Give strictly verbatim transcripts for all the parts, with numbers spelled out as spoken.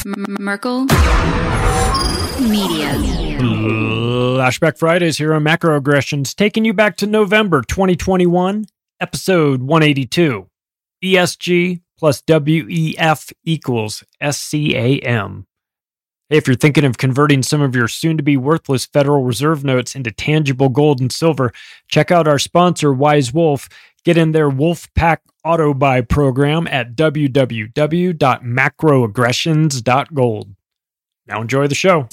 Merkel Media. Flashback Fridays here on Macroaggressions, taking you back to November twenty twenty-one, episode one eighty-two. E S G plus W E F equals S C A M. If you're thinking of converting some of your soon-to-be worthless Federal Reserve notes into tangible gold and silver, check out our sponsor, Wise Wolf. Get in their Wolfpack Auto Buy program at w w w dot macroaggressions dot gold. Now enjoy the show.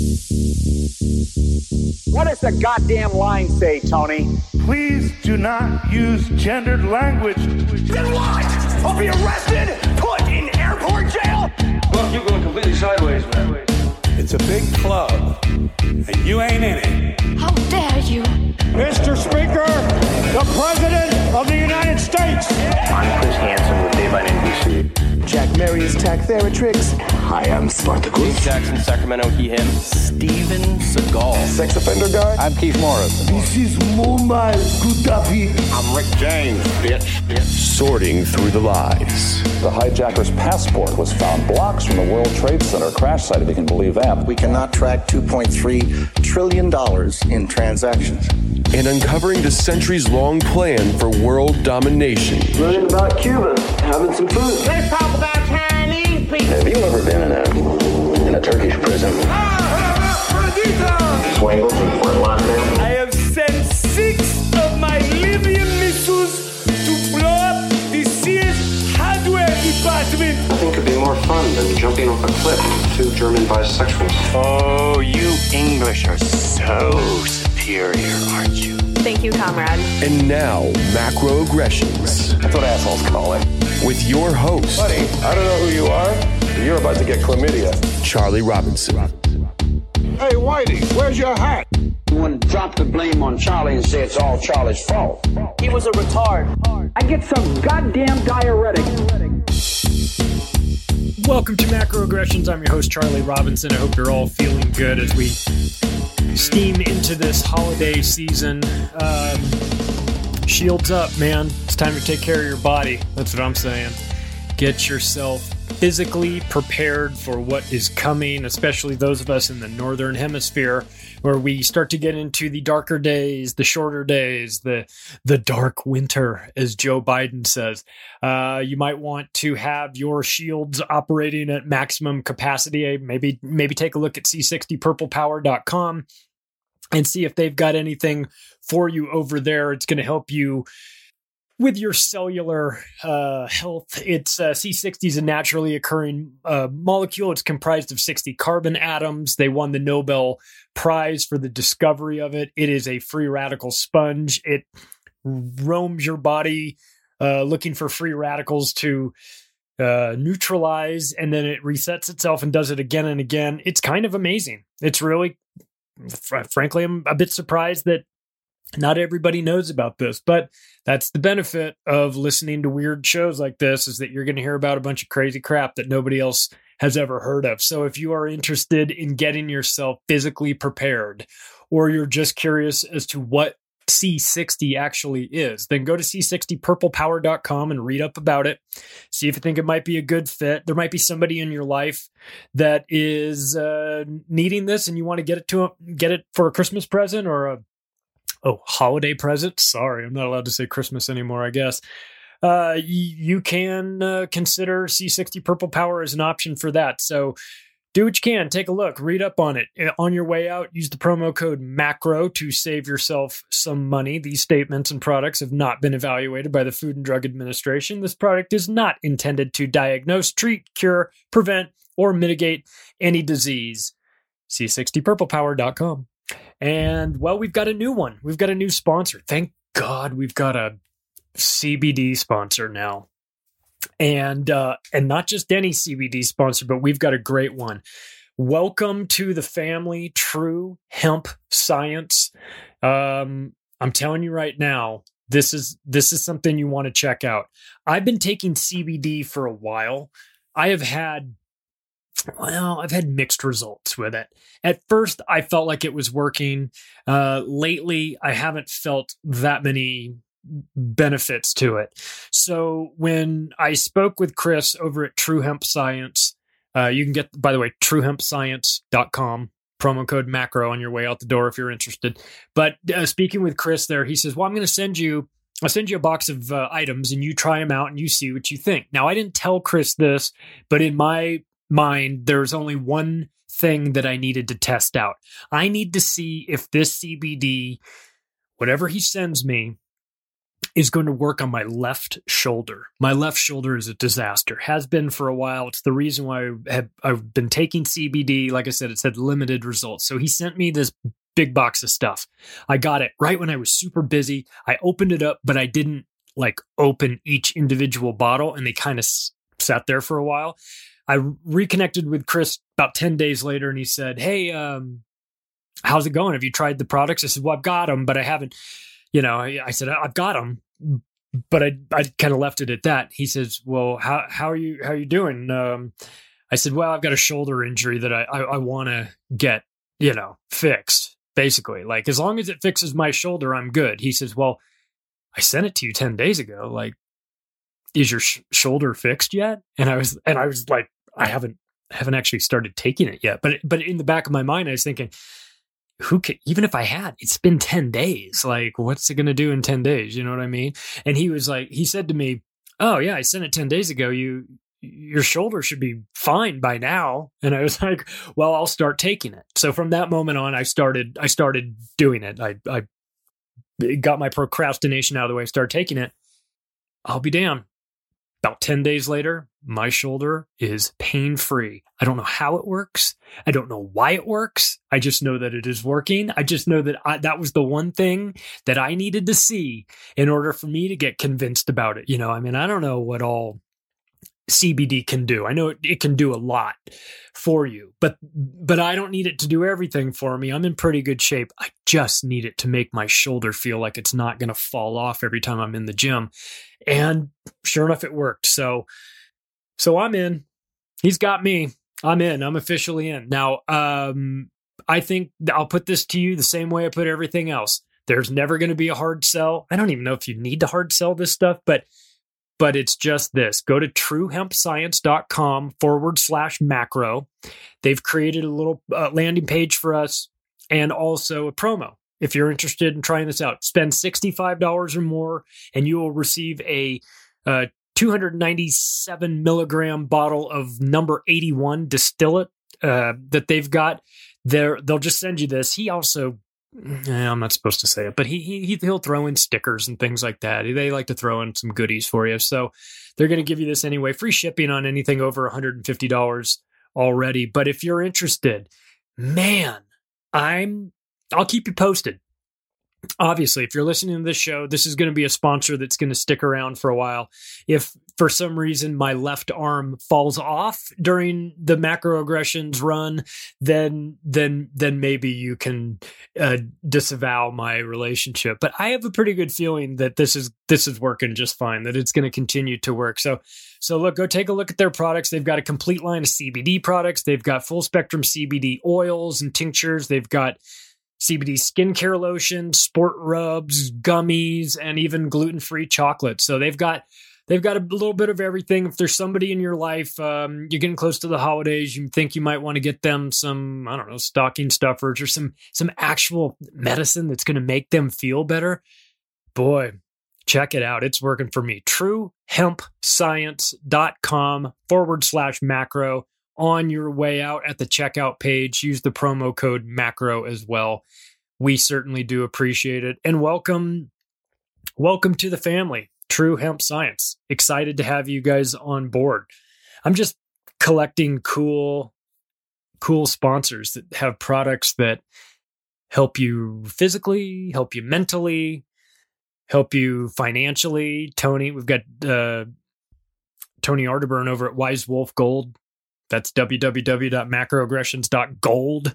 What does the goddamn line say, Tony? Please do not use gendered language. Then what? I'll be arrested, put in airport jail? Look, you're going completely sideways, man. It's a big club, and you ain't in it. How dare you? Mister Speaker, the President of the United States. I'm Chris Hansen with Daylight N B C. Jack Marius Tack Theratrix. Hi, I'm Spartacus. Jackson, Sacramento, he, him. Steven Seagal. Sex offender guy. I'm Keith Morris. This is Muammar Gaddafi. I'm Rick James, bitch. bitch. Sorting through the lies. The hijacker's passport was found blocks from the World Trade Center crash site, if you can believe that. We cannot track two point three trillion dollars in transactions. And uncovering the centuries-long plan for world domination. Learning about Cuba, having some food. Let's talk about Chinese people. Have you ever been in a in a Turkish prison? Swangles and Fort Lauderdale. I have sent six of my Libyan missiles to blow up the Sears hardware department. Nothing could be more fun than jumping off a cliff with two German bisexuals. Oh, you English are so superior, aren't you? Thank you, comrade. And now, Macroaggressions. That's what assholes call it. With your host, Buddy, I don't know who you are, but you're about to get chlamydia. Charlie Robinson. Hey, Whitey, where's your hat? You want to drop the blame on Charlie and say it's all Charlie's fault. He was a retard. I get some goddamn diuretic. Welcome to Macroaggressions. I'm your host, Charlie Robinson. I hope you're all feeling good as we steam into this holiday season. Um, shields up, man. It's time to take care of your body. That's what I'm saying. Get yourself physically prepared for what is coming, especially those of us in the Northern Hemisphere, where we start to get into the darker days, the shorter days, the the dark winter, as Joe Biden says. Uh, you might want to have your shields operating at maximum capacity. Maybe maybe take a look at c sixty purple power dot com and see if they've got anything for you over there. It's going to help you with your cellular uh, health. It's uh, C sixty is a naturally occurring uh, molecule. It's comprised of sixty carbon atoms. They won the Nobel Prize for the discovery of it. It is a free radical sponge. It roams your body uh, looking for free radicals to uh, neutralize, and then it resets itself and does it again and again. It's kind of amazing. It's really, fr- frankly, I'm a bit surprised that not everybody knows about this, but that's the benefit of listening to weird shows like this, is that you're going to hear about a bunch of crazy crap that nobody else has ever heard of. So if you are interested in getting yourself physically prepared, or you're just curious as to what C sixty actually is, then go to c sixty purple power dot com and read up about it. See if you think it might be a good fit. There might be somebody in your life that is uh, needing this, and you want to get it to get it for a Christmas present or a Oh, holiday present? Sorry, I'm not allowed to say Christmas anymore, I guess. Uh, y- you can uh, consider C sixty Purple Power as an option for that. So do what you can. Take a look. Read up on it. On your way out, use the promo code MACRO to save yourself some money. These statements and products have not been evaluated by the Food and Drug Administration. This product is not intended to diagnose, treat, cure, prevent, or mitigate any disease. c sixty purple power dot com. And, well, we've got a new one. We've got a new sponsor. Thank God we've got a C B D sponsor now. And uh, and not just any C B D sponsor, but we've got a great one. Welcome to the family, True Hemp Science. Um, I'm telling you right now, this is this is something you want to check out. I've been taking C B D for a while. I have had Well, I've had mixed results with it. At first, I felt like it was working. Uh, lately, I haven't felt that many benefits to it. So when I spoke with Chris over at True Hemp Science, Uh, you can get, by the way, true hemp science dot com, promo code macro on your way out the door if you're interested. But uh, speaking with Chris there, he says, well, I'm going to send you, I'll send you a box of uh, items and you try them out and you see what you think. Now, I didn't tell Chris this, but in my mind, there's only one thing that I needed to test out. I need to see if this C B D, whatever he sends me, is going to work on my left shoulder. My left shoulder is a disaster. Has been for a while. It's the reason why I have, I've been taking C B D. Like I said, it said limited results. So he sent me this big box of stuff. I got it right when I was super busy. I opened it up, but I didn't like open each individual bottle, and they kind of s- sat there for a while. I reconnected with Chris about ten days later, and he said, hey, um, how's it going? Have you tried the products? I said, well, I've got them, but I haven't, you know, I, I said, I've got them, but I, I kind of left it at that. He says, well, how, how are you, how are you doing? Um, I said, well, I've got a shoulder injury that I, I, I want to get, you know, fixed, basically. Like, as long as it fixes my shoulder, I'm good. He says, well, I sent it to you ten days ago. Like, is your sh- shoulder fixed yet? And I was, and I was like, I haven't, haven't actually started taking it yet. But, but in the back of my mind, I was thinking, who can, even if I had, it's been ten days. Like, what's it going to do in ten days? You know what I mean? And he was like, he said to me, oh yeah, I sent it ten days ago. You, your shoulder should be fine by now. And I was like, well, I'll start taking it. So from that moment on, I started, I started doing it. I, I got my procrastination out of the way, started taking it. I'll be damned. About ten days later, my shoulder is pain-free. I don't know how it works. I don't know why it works. I just know that it is working. I just know that I, that was the one thing that I needed to see in order for me to get convinced about it. You know, I mean, I don't know what all C B D can do. I know it, it can do a lot for you, but but I don't need it to do everything for me. I'm in pretty good shape. I just need it to make my shoulder feel like it's not going to fall off every time I'm in the gym. And sure enough, it worked. So so I'm in. He's got me. I'm in. I'm officially in. Now, um, I think I'll put this to you the same way I put everything else. There's never going to be a hard sell. I don't even know if you need to hard sell this stuff, but But it's just this. Go to true hemp science dot com forward slash macro. They've created a little uh, landing page for us and also a promo. If you're interested in trying this out, spend sixty-five dollars or more and you will receive a uh, two hundred ninety-seven milligram bottle of number eighty-one distillate uh, that they've got. They're, they'll just send you this. He also... I'm not supposed to say it, but he, he he'll throw in stickers and things like that. They like to throw in some goodies for you. So they're going to give you this anyway. Free shipping on anything over one hundred fifty dollars already. But if you're interested, man, I'm I'll keep you posted. Obviously, if you're listening to this show, this is going to be a sponsor that's going to stick around for a while. If for some reason my left arm falls off during the macroaggressions run, then then then maybe you can uh, disavow my relationship. But I have a pretty good feeling that this is this is working just fine. That it's going to continue to work. So so look, go take a look at their products. They've got a complete line of C B D products. They've got full spectrum C B D oils and tinctures. They've got C B D skincare lotion, sport rubs, gummies, and even gluten-free chocolate. So they've got they've got a little bit of everything. If there's somebody in your life, um, you're getting close to the holidays, you think you might want to get them some, I don't know, stocking stuffers or some some actual medicine that's going to make them feel better. Boy, check it out. It's working for me. true hemp science dot com forward slash macro. On your way out at the checkout page, use the promo code macro as well. We certainly do appreciate it. And welcome, welcome to the family, True Hemp Science. Excited to have you guys on board. I'm just collecting cool, cool sponsors that have products that help you physically, help you mentally, help you financially. Tony, we've got uh, Tony Arterburn over at Wise Wolf Gold. That's w w w dot macroaggressions dot gold.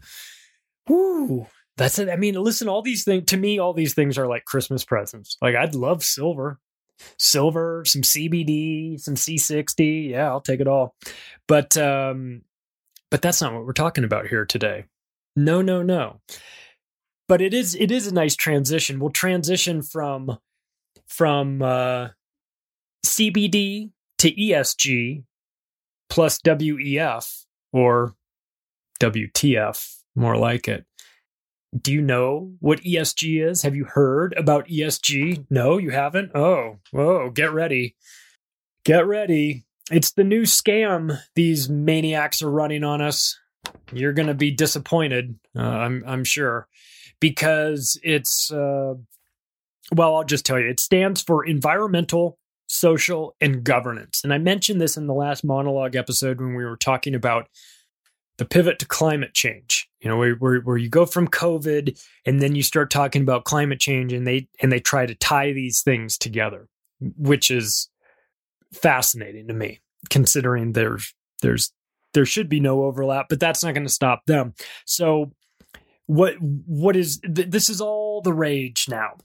Woo, that's it. I mean, listen, all these things, to me, all these things are like Christmas presents. Like, I'd love silver. Silver, some C B D, some C sixty. Yeah, I'll take it all. But, um, but that's not what we're talking about here today. No, no, no. But it is, it is a nice transition. We'll transition from, from uh, C B D to E S G plus W E F or W T F, more like it. Do you know what E S G is? Have you heard about E S G? No, you haven't? Oh, whoa, get ready. Get ready. It's the new scam these maniacs are running on us. You're going to be disappointed, uh, I'm I'm sure, because it's, uh, well, I'll just tell you, it stands for Environmental, Social, and Governance. And I mentioned this in the last monologue episode when we were talking about the pivot to climate change. You know, where, where where you go from COVID and then you start talking about climate change, and they and they try to tie these things together, which is fascinating to me, considering there's there's there should be no overlap, but that's not going to stop them. So what what is th- this is all the rage now.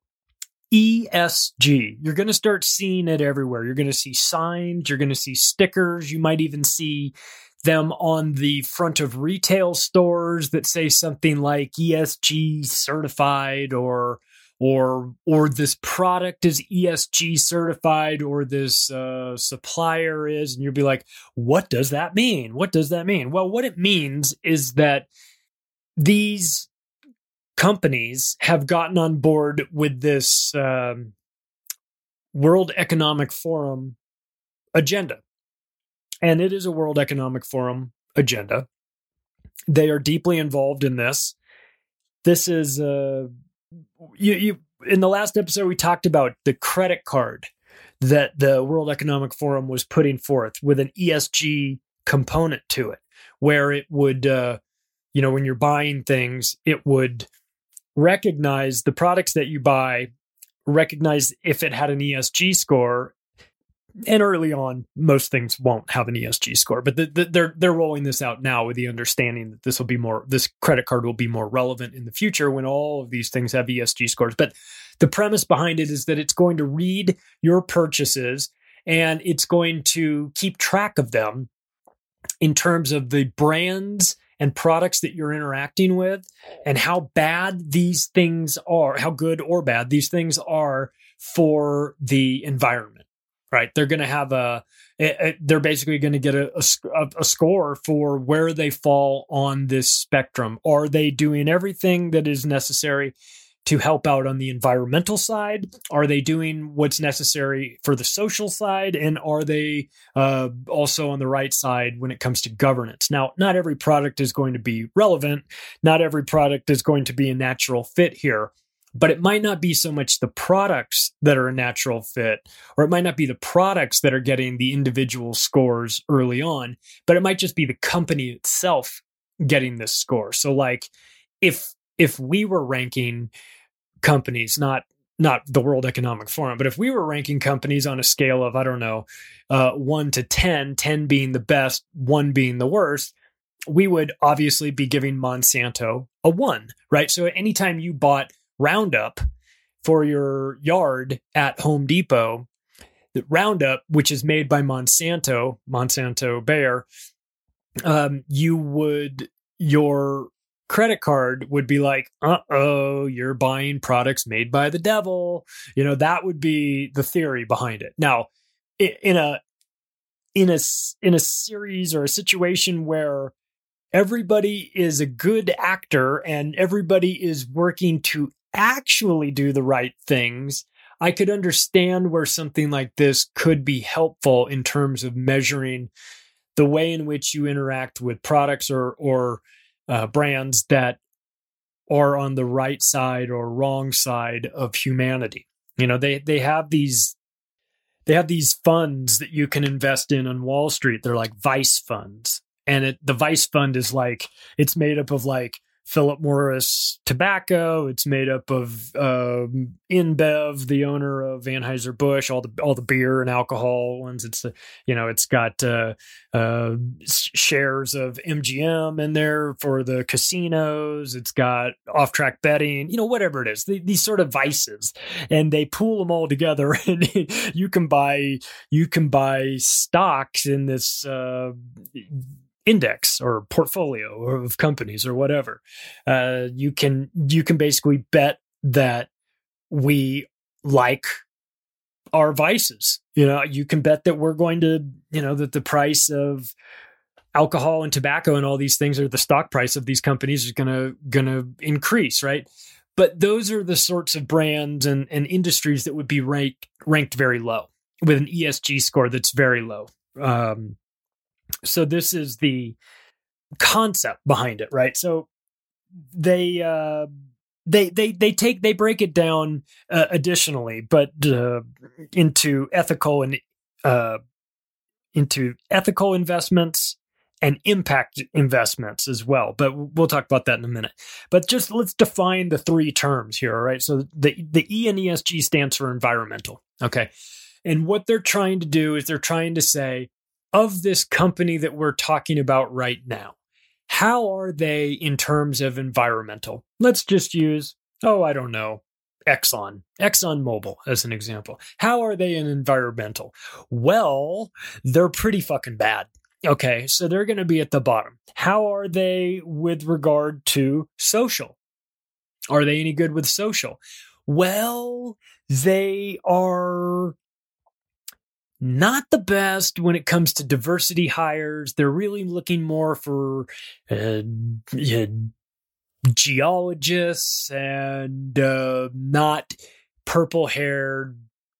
E S G. You're going to start seeing it everywhere. You're going to see signs, you're going to see stickers, you might even see them on the front of retail stores that say something like E S G certified, or or or this product is E S G certified, or this uh, supplier is, and you'll be like, what does that mean? What does that mean? Well, what it means is that these companies have gotten on board with this um, World Economic Forum agenda. And it is a World Economic Forum agenda. They are deeply involved in this. This is, uh, you, you, in the last episode, we talked about the credit card that the World Economic Forum was putting forth with an E S G component to it, where it would, uh, you know, when you're buying things, it would recognize the products that you buy, recognize if it had an E S G score. And early on, most things won't have an E S G score, but the, the, they're they're rolling this out now with the understanding that this will be more, this credit card will be more relevant in the future when all of these things have E S G scores. But the premise behind it is that it's going to read your purchases and it's going to keep track of them in terms of the brands and products that you're interacting with, and how bad these things are, how good or bad these things are for the environment. Right, they're going to have a, a, a. They're basically going to get a, a, a score for where they fall on this spectrum. Are they doing everything that is necessary to help out on the environmental side? Are they doing what's necessary for the social side? And are they uh, also on the right side when it comes to governance? Now, not every product is going to be relevant. Not every product is going to be a natural fit here. But it might not be so much the products that are a natural fit, or it might not be the products that are getting the individual scores early on, but it might just be the company itself getting this score. So like if if we were ranking companies, not not the World Economic Forum, but if we were ranking companies on a scale of, I don't know, uh, one to ten, ten being the best, one being the worst, we would obviously be giving Monsanto a one, right? So anytime you bought Roundup for your yard at Home Depot, the Roundup, which is made by Monsanto, Monsanto Bayer, um, you would, your credit card would be like, uh-oh, you're buying products made by the devil. You know, that would be the theory behind it. Now, in a, in a, in a series or a situation where everybody is a good actor and everybody is working to actually do the right things, I could understand where something like this could be helpful in terms of measuring the way in which you interact with products or or uh, brands that are on the right side or wrong side of humanity. You know, they they have these they have these funds that you can invest in on Wall Street. They're like Vice funds, and it, the Vice fund is like, it's made up of like Philip Morris Tobacco. It's made up of uh, InBev, the owner of Anheuser-Busch, all the all the beer and alcohol ones. It's uh, you know, it's got uh, uh, shares of M G M in there for the casinos. It's got off-track betting. You know, whatever it is, the, these sort of vices, and they pool them all together, and you can buy you can buy stocks in this Uh, index or portfolio of companies or whatever. Uh, you can you can basically bet that we like our vices. You know, you can bet that we're going to, you know, that the price of alcohol and tobacco and all these things, or the stock price of these companies is gonna gonna increase, right? But those are the sorts of brands and, and industries that would be ranked ranked very low with an E S G score that's very low. Um, so this is the concept behind it, right? So they uh, they they they take they break it down uh, additionally, but uh, into ethical and uh, into ethical investments and impact investments as well. But we'll talk about that in a minute. But just let's define the three terms here, all right? So the, the E in E S G stands for environmental, okay? And what they're trying to do is they're trying to say, of this company that we're talking about right now, how are they in terms of environmental? Let's just use, oh, I don't know, Exxon, ExxonMobil as an example. How are they in environmental? Well, they're pretty fucking bad. Okay, so they're going to be at the bottom. How are they with regard to social? Are they any good with social? Well, they are not the best when it comes to diversity hires. They're really looking more for uh, yeah, geologists and uh, not purple-haired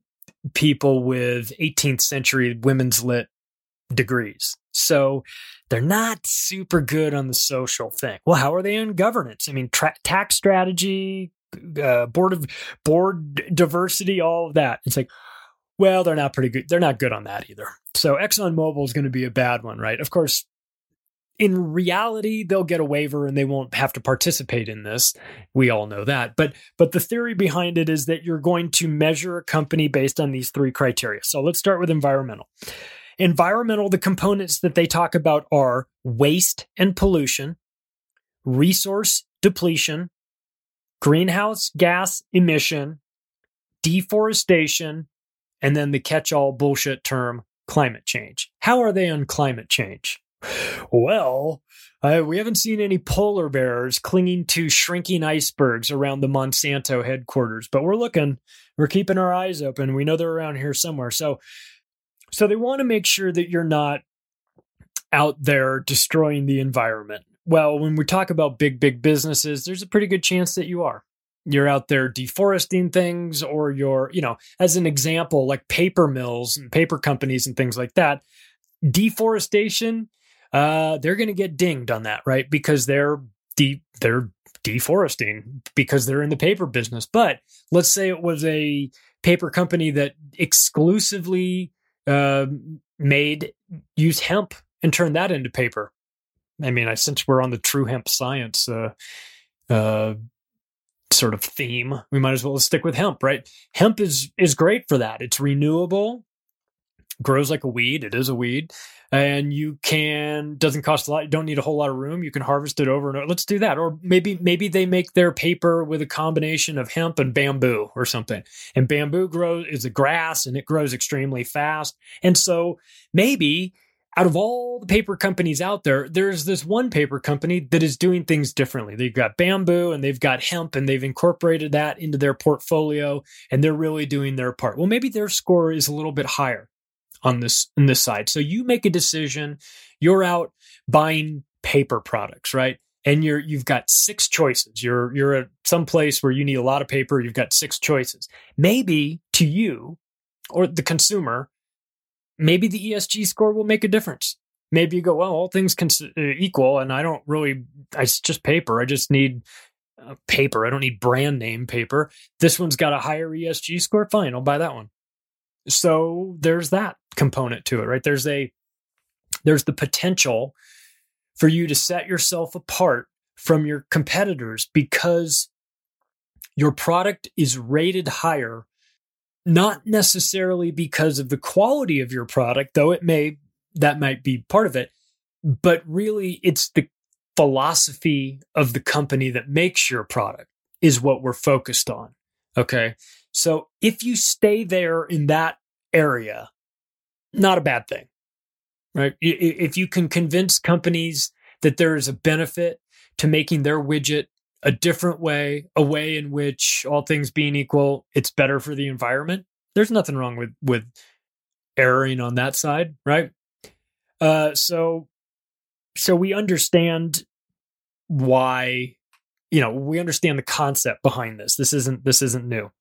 people with eighteenth century women's lit degrees. So they're not super good on the social thing. Well, how are they in governance? I mean, tra- tax strategy, uh, board of board diversity, all of that. It's like, well, they're not pretty good. They're not good on that either. So ExxonMobil is going to be a bad one, right? Of course, in reality, they'll get a waiver and they won't have to participate in this. We all know that. But but the theory behind it is that you're going to measure a company based on these three criteria. So let's start with environmental. Environmental, the components that they talk about are waste and pollution, resource depletion, greenhouse gas emission, deforestation, and then the catch-all bullshit term, climate change. How are they on climate change? Well, uh, we haven't seen any polar bears clinging to shrinking icebergs around the Monsanto headquarters, but we're looking, we're keeping our eyes open. We know they're around here somewhere. So, so they want to make sure that you're not out there destroying the environment. Well, when we talk about big, big businesses, there's a pretty good chance that you are. You're out there deforesting things, or you're, you know, as an example, like paper mills and paper companies and things like that. Deforestation, uh, they're going to get dinged on that, right? Because they're de- they're deforesting because they're in the paper business. But let's say it was a paper company that exclusively uh, made use hemp and turned that into paper. I mean, I, since we're on the true hemp science uh, uh, sort of theme, we might as well stick with hemp, right? Hemp is is great for that. It's renewable, grows like a weed. It is a weed, and you can doesn't cost a lot. You don't need a whole lot of room. You can harvest it over and over. Let's do that. Or maybe maybe they make their paper with a combination of hemp and bamboo or something. And bamboo grows is a grass, and it grows extremely fast. And so maybe out of all the paper companies out there, there's this one paper company that is doing things differently. They've got bamboo and they've got hemp, and they've incorporated that into their portfolio, and they're really doing their part. Well, maybe their score is a little bit higher on this on this side. So you make a decision. You're out buying paper products, right? And you're you've got six choices. You're you're at some place where you need a lot of paper. You've got six choices. Maybe to you or the consumer, maybe the E S G score will make a difference. Maybe you go, well, all things cons- equal, and I don't really, it's just paper. I just need uh, paper. I don't need brand name paper. This one's got a higher E S G score. Fine, I'll buy that one. So there's that component to it, right? There's a, there's the potential for you to set yourself apart from your competitors because your product is rated higher. Not necessarily because of the quality of your product, though it may, that might be part of it, but really it's the philosophy of the company that makes your product is what we're focused on. Okay. So if you stay there in that area, not a bad thing, right? If you can convince companies that there is a benefit to making their widget a different way, a way in which, all things being equal, it's better for the environment, there's nothing wrong with with erring on that side, right? Uh, so so we understand why, you know, we understand the concept behind this. This isn't, this isn't new.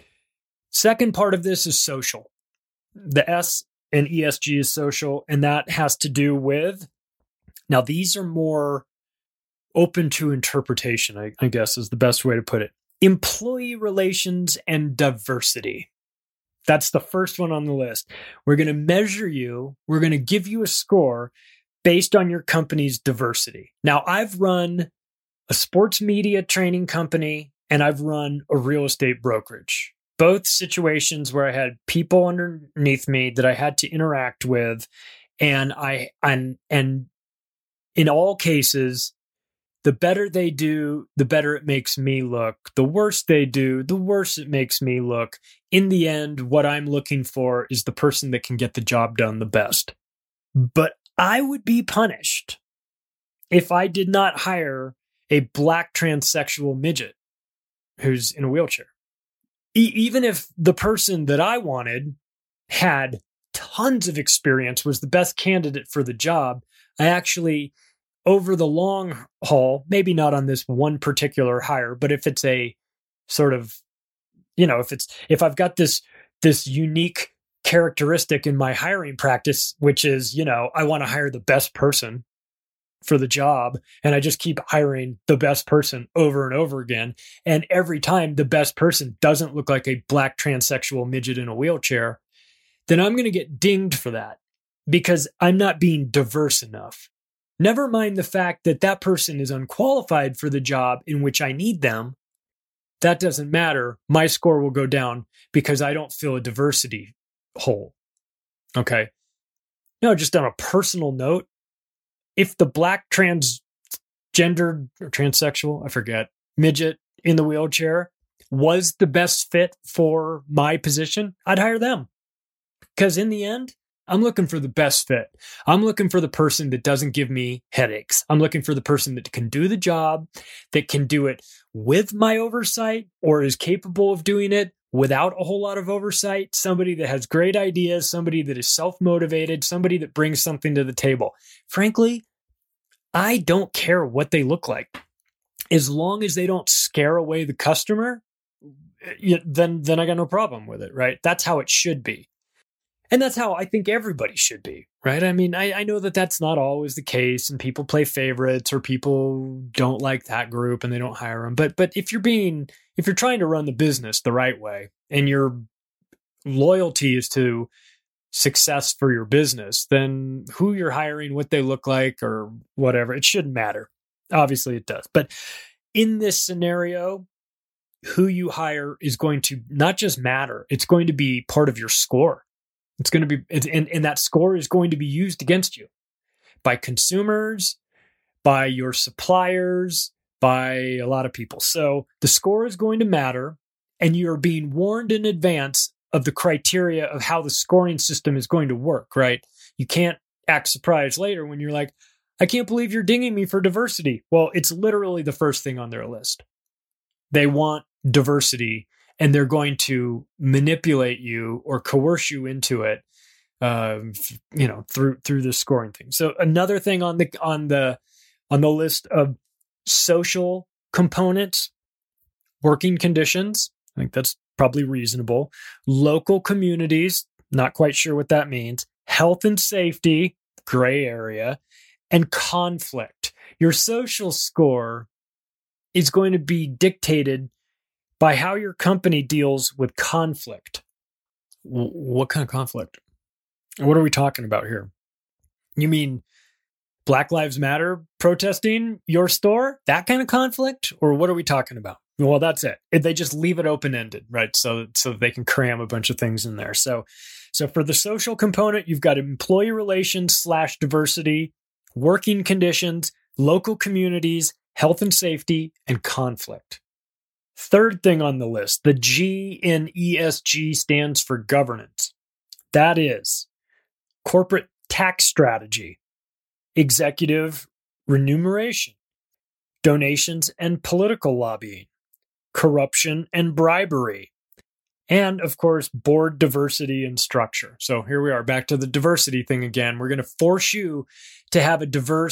Second part of this is social. The S in E S G is social, and that has to do with, now these are more open to interpretation, I, I guess is the best way to put it. Employee relations and diversity. That's the first one on the list. We're going to measure you. We're going to give you a score based on your company's diversity. Now, I've run a sports media training company and I've run a real estate brokerage. Both situations where I had people underneath me that I had to interact with, and I and and in all cases, the better they do, the better it makes me look. The worse they do, the worse it makes me look. In the end, what I'm looking for is the person that can get the job done the best. But I would be punished if I did not hire a black transsexual midget who's in a wheelchair. E- even if the person that I wanted had tons of experience, was the best candidate for the job, I actually, over the long haul, maybe not on this one particular hire, but if it's a sort of, you know, if it's, if I've got this, this unique characteristic in my hiring practice, which is, you know, I want to hire the best person for the job, and I just keep hiring the best person over and over again. And every time the best person doesn't look like a black transsexual midget in a wheelchair, then I'm going to get dinged for that because I'm not being diverse enough. Never mind the fact that that person is unqualified for the job in which I need them. That doesn't matter. My score will go down because I don't fill a diversity hole. Okay. No, just on a personal note, if the black transgendered or transsexual, I forget, midget in the wheelchair was the best fit for my position, I'd hire them. Because in the end, I'm looking for the best fit. I'm looking for the person that doesn't give me headaches. I'm looking for the person that can do the job, that can do it with my oversight or is capable of doing it without a whole lot of oversight, somebody that has great ideas, somebody that is self-motivated, somebody that brings something to the table. Frankly, I don't care what they look like. As long as they don't scare away the customer, then, then I got no problem with it, right? That's how it should be. And that's how I think everybody should be, right? I mean, I, I know that that's not always the case, and people play favorites, or people don't like that group and they don't hire them. But but if you're being, if you're trying to run the business the right way, and your loyalty is to success for your business, then who you're hiring, what they look like, or whatever, it shouldn't matter. Obviously, it does. But in this scenario, who you hire is going to not just matter; it's going to be part of your score. It's going to be, and, and that score is going to be used against you by consumers, by your suppliers, by a lot of people. So the score is going to matter, and you're being warned in advance of the criteria of how the scoring system is going to work, right? You can't act surprised later when you're like, I can't believe you're dinging me for diversity. Well, it's literally the first thing on their list. They want diversity, and they're going to manipulate you or coerce you into it, um, you know, through through the scoring thing. So another thing on the on the on the list of social components, working conditions. I think that's probably reasonable. Local communities, not quite sure what that means. Health and safety, gray area, and conflict. Your social score is going to be dictated by how your company deals with conflict. What kind of conflict? What are we talking about here? You mean Black Lives Matter protesting your store? That kind of conflict? Or what are we talking about? Well, that's it. They just leave it open-ended, right? So, so they can cram a bunch of things in there. So, so for the social component, you've got employee relations slash diversity, working conditions, local communities, health and safety, and conflict. Third thing on the list, the G in E S G stands for governance. That is corporate tax strategy, executive remuneration, donations and political lobbying, corruption and bribery, and of course, board diversity and structure. So here we are back to the diversity thing again. We're going to force you to have a diverse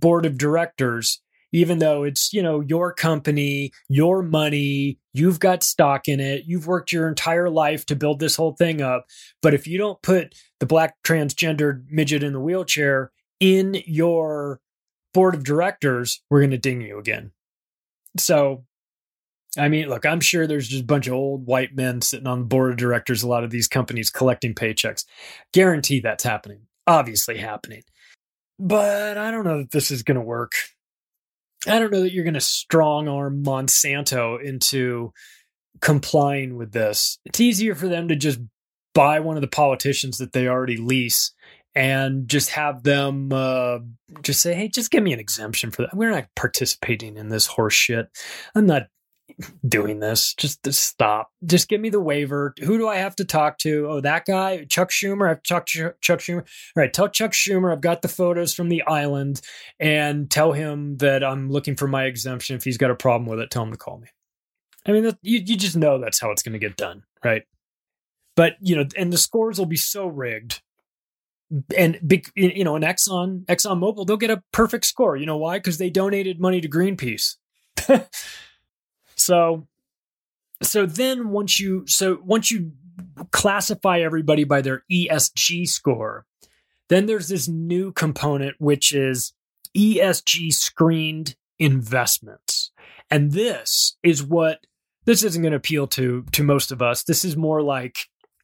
board of directors, even though it's, you know, your company, your money, you've got stock in it, you've worked your entire life to build this whole thing up. But if you don't put the black transgendered midget in the wheelchair in your board of directors, we're going to ding you again. So, I mean, look, I'm sure there's just a bunch of old white men sitting on the board of directors, a lot of these companies collecting paychecks. Guarantee that's happening. Obviously happening. But I don't know that this is going to work. I don't know that you're going to strong arm Monsanto into complying with this. It's easier for them to just buy one of the politicians that they already lease and just have them uh, just say, hey, just give me an exemption for that. We're not participating in this horse shit. I'm not doing this. Just, just stop. Just give me the waiver. Who do I have to talk to? Oh, that guy, Chuck Schumer. I have to talk to Chuck Schumer. All right, tell Chuck Schumer I've got the photos from the island and tell him that I'm looking for my exemption. If he's got a problem with it, tell him to call me. I mean, that, you, you just know that's how it's going to get done, right? But, you know, and the scores will be so rigged. And, you know, an Exxon, ExxonMobil, they'll get a perfect score. You know why? Because they donated money to Greenpeace. So, so then once you, so once you classify everybody by their E S G score, then there's this new component, which is E S G screened investments. And this is what, this isn't going to appeal to, to most of us. This is more like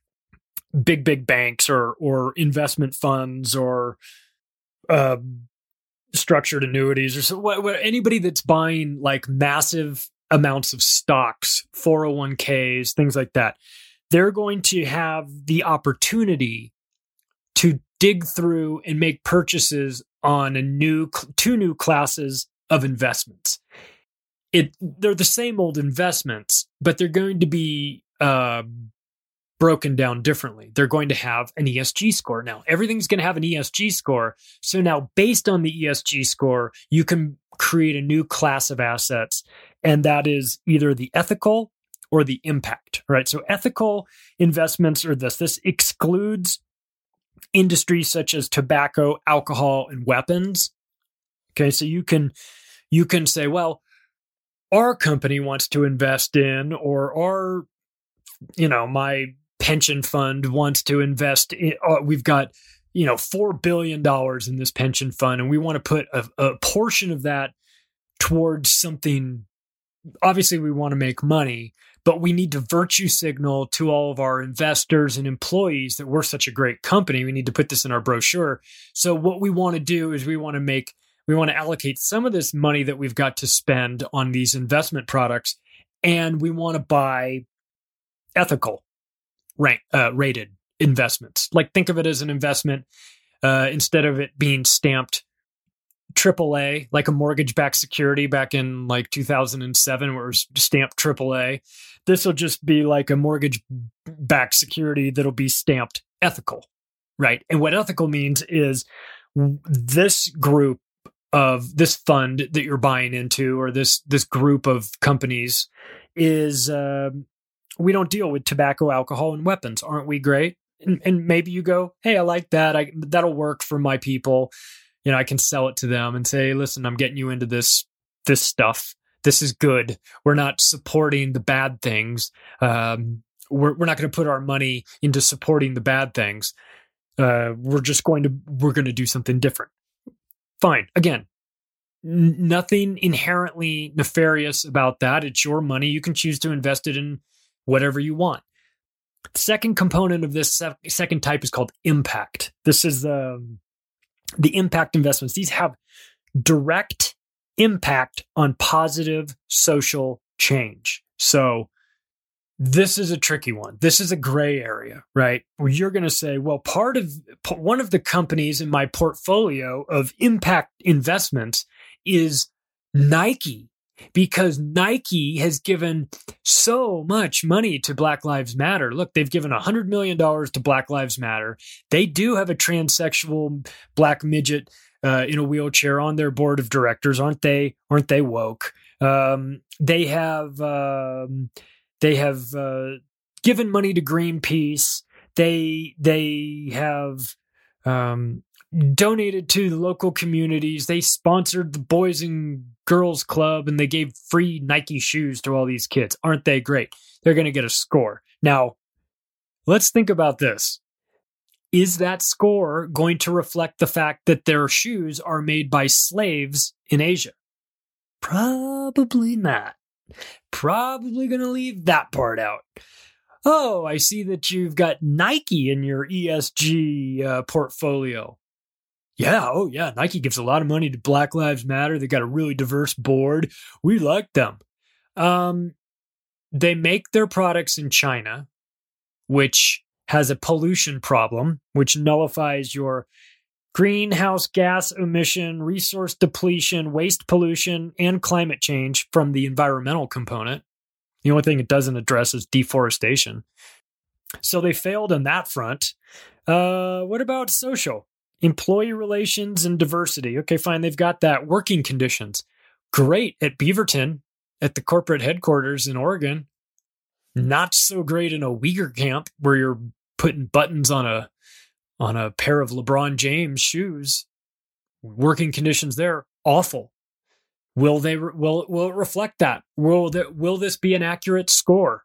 big, big banks or, or investment funds or, uh, structured annuities or so, what, what, anybody that's buying like massive amounts of stocks, four oh one k's, things like that. They're going to have the opportunity to dig through and make purchases on a new, two new classes of investments. It, they're the same old investments, but they're going to be uh, broken down differently. They're going to have an E S G score. Now, everything's going to have an E S G score. So now, based on the E S G score, you can create a new class of assets, and that is either the ethical or the impact, right? So ethical investments are this. This excludes industries such as tobacco, alcohol, and weapons. Okay, so you can you can say, well, our company wants to invest in, or our, you know, my pension fund wants to invest in, uh, we've got, you know, four billion dollars in this pension fund, and we want to put a, a portion of that towards something. Obviously, we want to make money, but we need to virtue signal to all of our investors and employees that we're such a great company. We need to put this in our brochure. So what we want to do is we want to make, we want to allocate some of this money that we've got to spend on these investment products, and we want to buy ethical rank, uh, rated investments. Like, think of it as an investment uh, instead of it being stamped triple A, like a mortgage-backed security back in like two thousand seven, where it was stamped triple A. This will just be like a mortgage-backed security that'll be stamped ethical, right? And what ethical means is this group of this fund that you're buying into, or this this group of companies, is uh, we don't deal with tobacco, alcohol, and weapons. Aren't we great? And, and maybe you go, hey, I like that. I, that'll work for my people. You know, I can sell it to them and say, listen, I'm getting you into this, this stuff. This is good. We're not supporting the bad things. Um, we're, we're not going to put our money into supporting the bad things. Uh, we're just going to, we're going to do something different. Fine. Again, n- nothing inherently nefarious about that. It's your money. You can choose to invest it in whatever you want. The second component of this se- second type is called impact. This is, um, the impact investments. These have direct impact on positive social change. So this is a tricky one. This is a gray area, right? Where you're going to say, well, part of one of the companies in my portfolio of impact investments is Nike, because Nike has given so much money to Black Lives Matter. Look, they've given one hundred million dollars to Black Lives Matter. They do have a transsexual black midget uh, in a wheelchair on their board of directors. Aren't they? Aren't they woke? Um, they have um, they have uh, given money to Greenpeace. They they have um, donated to the local communities. They sponsored the Boys and Girls Club, and they gave free Nike shoes to all these kids. Aren't they great? They're going to get a score. Now, let's think about this. Is that score going to reflect the fact that their shoes are made by slaves in Asia? Probably not. Probably going to leave that part out. Oh, I see that you've got Nike in your E S G uh, portfolio. Yeah, oh yeah, Nike gives a lot of money to Black Lives Matter. They got a really diverse board. We like them. Um, they make their products in China, which has a pollution problem, which nullifies your greenhouse gas emission, resource depletion, waste pollution, and climate change from the environmental component. The only thing it doesn't address is deforestation. So they failed on that front. Uh, what about social? Employee relations and diversity. Okay, fine. They've got that. Working conditions. Great at Beaverton, at the corporate headquarters in Oregon. Not so great in a Uyghur camp where you're putting buttons on a on a pair of LeBron James shoes. Working conditions there, awful. Will they? Will will it reflect that? Will that? Will this be an accurate score?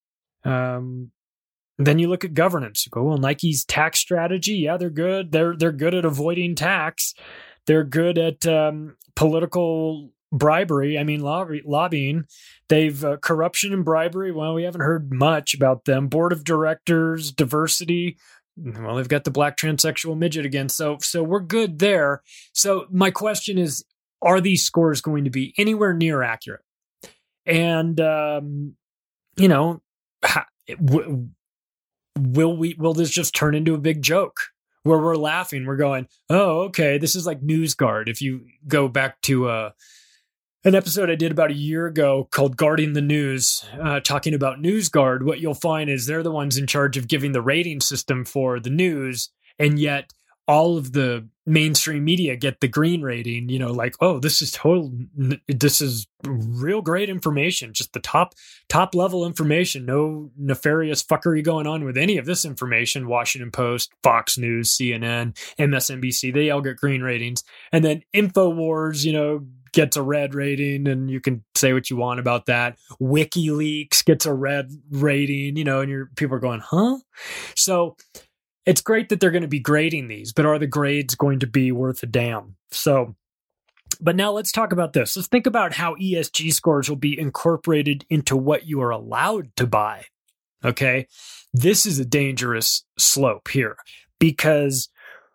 Um, then you look at governance. You go, well, Nike's tax strategy. Yeah, they're good. They're they're good at avoiding tax. They're good at um, political bribery. I mean, lobby, lobbying. They've uh, corruption and bribery. Well, we haven't heard much about them. Board of directors, diversity. Well, they've got the black transsexual midget again. So so we're good there. So my question is, are these scores going to be anywhere near accurate? And, um, you know, how, w- will we, will this just turn into a big joke where we're laughing? We're going, oh, okay, this is like NewsGuard. If you go back to uh, an episode I did about a year ago called Guarding the News, uh, talking about NewsGuard, what you'll find is they're the ones in charge of giving the rating system for the news. And yet all of the mainstream media get the green rating, you know, like, oh, this is total, this is real great information, just the top, top level information, no nefarious fuckery going on with any of this information. Washington Post, Fox News, C N N, M S N B C, they all get green ratings. And then InfoWars, you know, gets a red rating, and you can say what you want about that. WikiLeaks gets a red rating, you know, and your people are going, huh? So it's great that they're going to be grading these, but are the grades going to be worth a damn? So, but now let's talk about this. Let's think about how E S G scores will be incorporated into what you are allowed to buy. Okay. This is a dangerous slope here because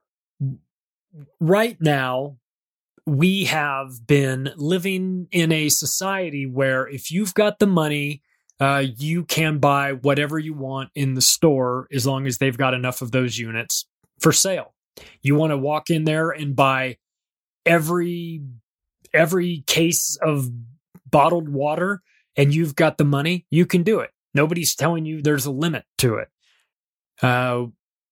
right now we have been living in a society where if you've got the money, Uh, you can buy whatever you want in the store as long as they've got enough of those units for sale. You want to walk in there and buy every every case of bottled water and you've got the money, you can do it. Nobody's telling you there's a limit to it. Uh,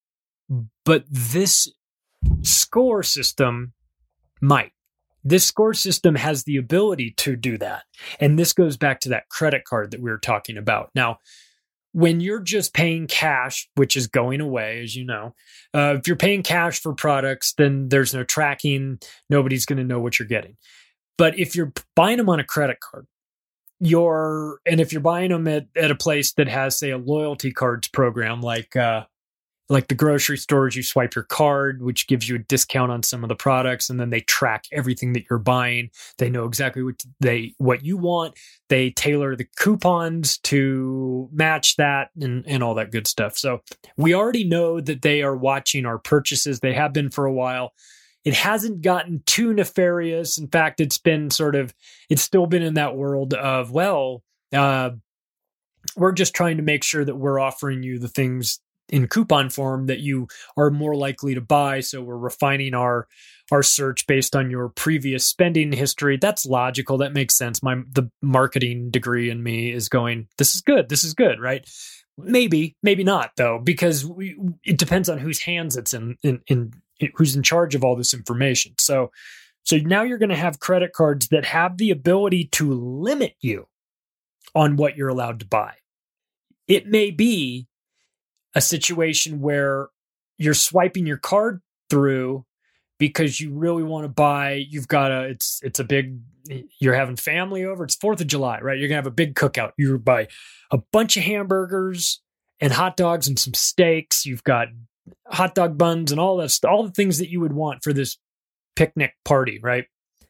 but this score system might. This score system has the ability to do that. And this goes back to that credit card that we were talking about. Now, when you're just paying cash, which is going away, as you know, uh, if you're paying cash for products, then there's no tracking. Nobody's going to know what you're getting. But if you're buying them on a credit card, you're, and if you're buying them at, at a place that has, say, a loyalty cards program, like, uh, like the grocery stores, you swipe your card, which gives you a discount on some of the products, and then they track everything that you're buying. They know exactly what they what you want. They tailor the coupons to match that and, and all that good stuff. So we already know that they are watching our purchases. They have been for a while. It hasn't gotten too nefarious. In fact, it's been sort of, it's still been in that world of, well, uh, we're just trying to make sure that we're offering you the things in coupon form that you are more likely to buy. So we're refining our our search based on your previous spending history. That's logical. That makes sense. My the marketing degree in me is going, this is good. This is good, right? Maybe, maybe not though, because we, it depends on whose hands it's in, in, in, in, who's in charge of all this information. So, so now you're going to have credit cards that have the ability to limit you on what you're allowed to buy. It may be a situation where you're swiping your card through because you really want to buy, you've got a, it's, it's a big, you're having family over. It's fourth of July, right? You're going to have a big cookout. You buy a bunch of hamburgers and hot dogs and some steaks. You've got hot dog buns and all that, all the things that you would want for this picnic party, right?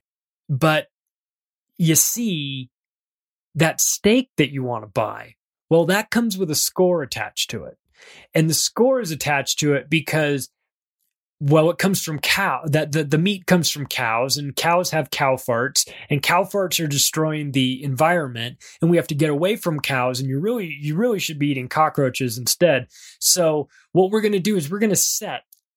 But you see that steak that you want to buy, well, that comes with a score attached to it. And the score is attached to it because, well, it comes from cow, that the, the meat comes from cows, and cows have cow farts, and cow farts are destroying the environment, and we have to get away from cows, and you really, you really should be eating cockroaches instead. So what we're going to do is we're going to set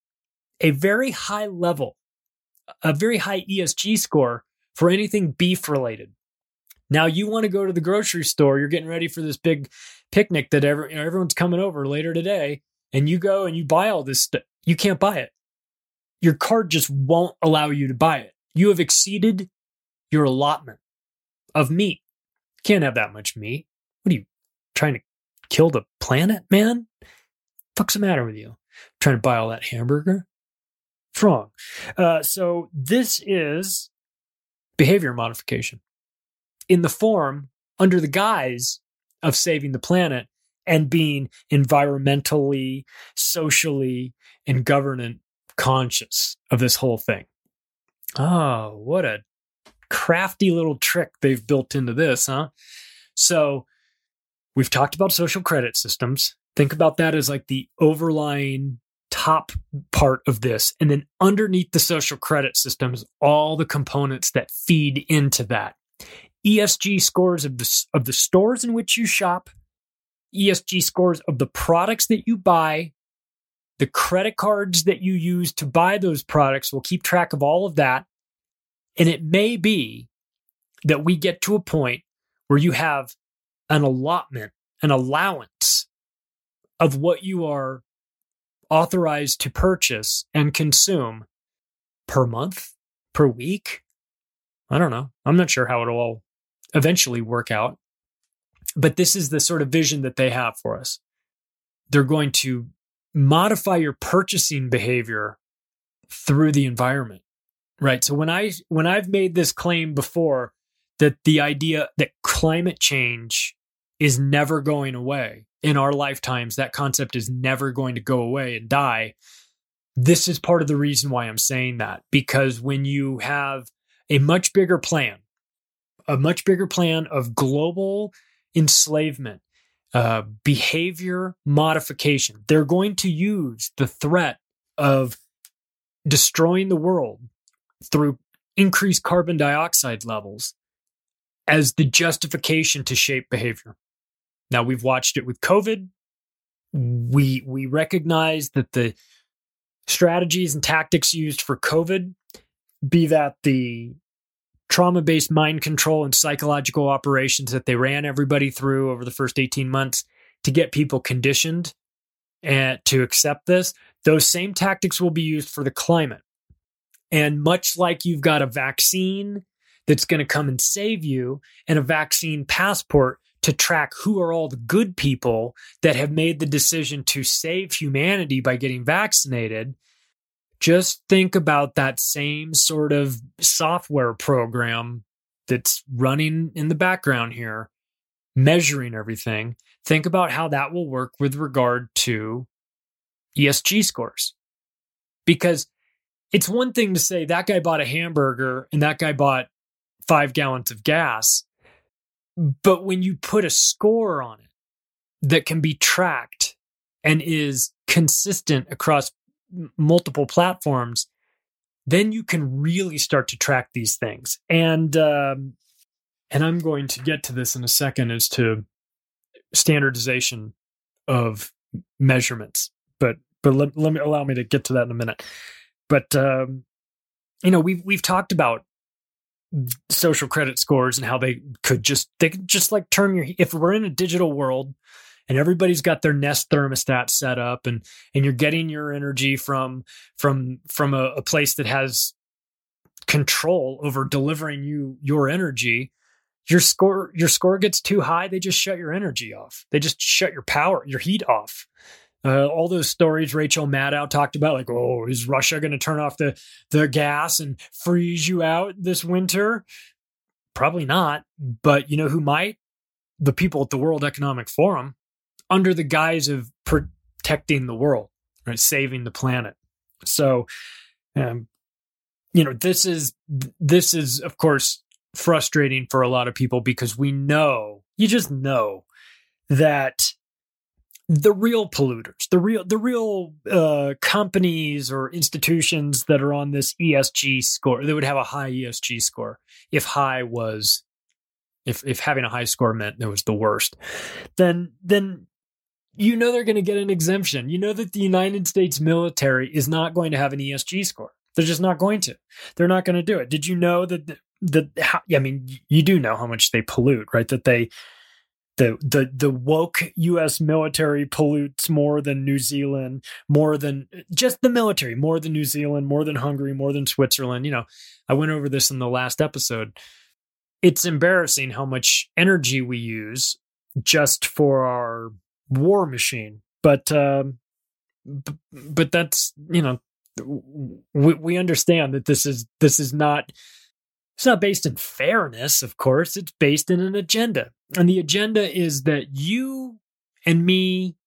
a very high level, a very high E S G score for anything beef related. Now you want to go to the grocery store, you're getting ready for this big picnic that every, you know, everyone's coming over later today, and you go and you buy all this stuff. You can't buy it. Your card just won't allow you to buy it. You have exceeded your allotment of meat. You can't have that much meat. What are you, trying to kill the planet, man? What's the matter with you? Trying to buy all that hamburger? What's wrong? Uh, so this is behavior modification in the form, under the guise of saving the planet and being environmentally, socially, and governance conscious of this whole thing. Oh, what a crafty little trick they've built into this, huh? So we've talked about social credit systems. Think about that as like the overlying top part of this. And then underneath the social credit systems, all the components that feed into that. E S G scores of the, of the stores in which you shop, E S G scores of the products that you buy, the credit cards that you use to buy those products. Will keep track of all of that. And it may be that we get to a point where you have an allotment, an allowance of what you are authorized to purchase and consume per month, per week. I don't know. I'm not sure how it'll all eventually work out. But this is the sort of vision that they have for us. They're going to modify your purchasing behavior through the environment, right? So when I when I've made this claim before that the idea that climate change is never going away in our lifetimes, that concept is never going to go away and die. This is part of the reason why I'm saying that, because when you have a much bigger plan, a much bigger plan of global enslavement, Uh, behavior modification. They're going to use the threat of destroying the world through increased carbon dioxide levels as the justification to shape behavior. Now, we've watched it with COVID. We, we recognize that the strategies and tactics used for COVID, be that the trauma-based mind control and psychological operations that they ran everybody through over the first eighteen months to get people conditioned and to accept this, those same tactics will be used for the climate. And much like you've got a vaccine that's going to come and save you and a vaccine passport to track who are all the good people that have made the decision to save humanity by getting vaccinated, just think about that same sort of software program that's running in the background here, measuring everything. Think about how that will work with regard to E S G scores. Because it's one thing to say that guy bought a hamburger and that guy bought five gallons of gas. But when you put a score on it that can be tracked and is consistent across multiple platforms, then you can really start to track these things. And um, and I'm going to get to this in a second as to standardization of measurements. But but let, let me allow me to get to that in a minute. But um, you know, we've we've talked about social credit scores and how they could just they could just like turn your, if we're in a digital world and everybody's got their Nest thermostat set up and and you're getting your energy from from from a, a place that has control over delivering you your energy, your score your score gets too high, they just shut your energy off. They just shut your power, your heat off. Uh, all those stories Rachel Maddow talked about, like, oh, is Russia going to turn off the, the gas and freeze you out this winter? Probably not. But you know who might? The people at the World Economic Forum, under the guise of protecting the world, right? Saving the planet. So, um, you know, this is, this is, of course, frustrating for a lot of people because we know, you just know that the real polluters, the real, the real uh, companies or institutions that are on this E S G score, they would have a high E S G score. If high was, if if having a high score meant it was the worst, then then you know they're going to get an exemption. You know that the United States military is not going to have an E S G score. They're just not going to. They're not going to do it. Did you know that the, the how, I mean, you do know how much they pollute, right? That they The, the the woke U S military pollutes more than New Zealand, more than just the military, more than New Zealand, more than Hungary, more than Switzerland. You know, I went over this in the last episode. It's embarrassing how much energy we use just for our war machine. But um, b- but that's, you know, we we understand that this is this is not. It's not based in fairness, of course. It's based in an agenda. And the agenda is that you and me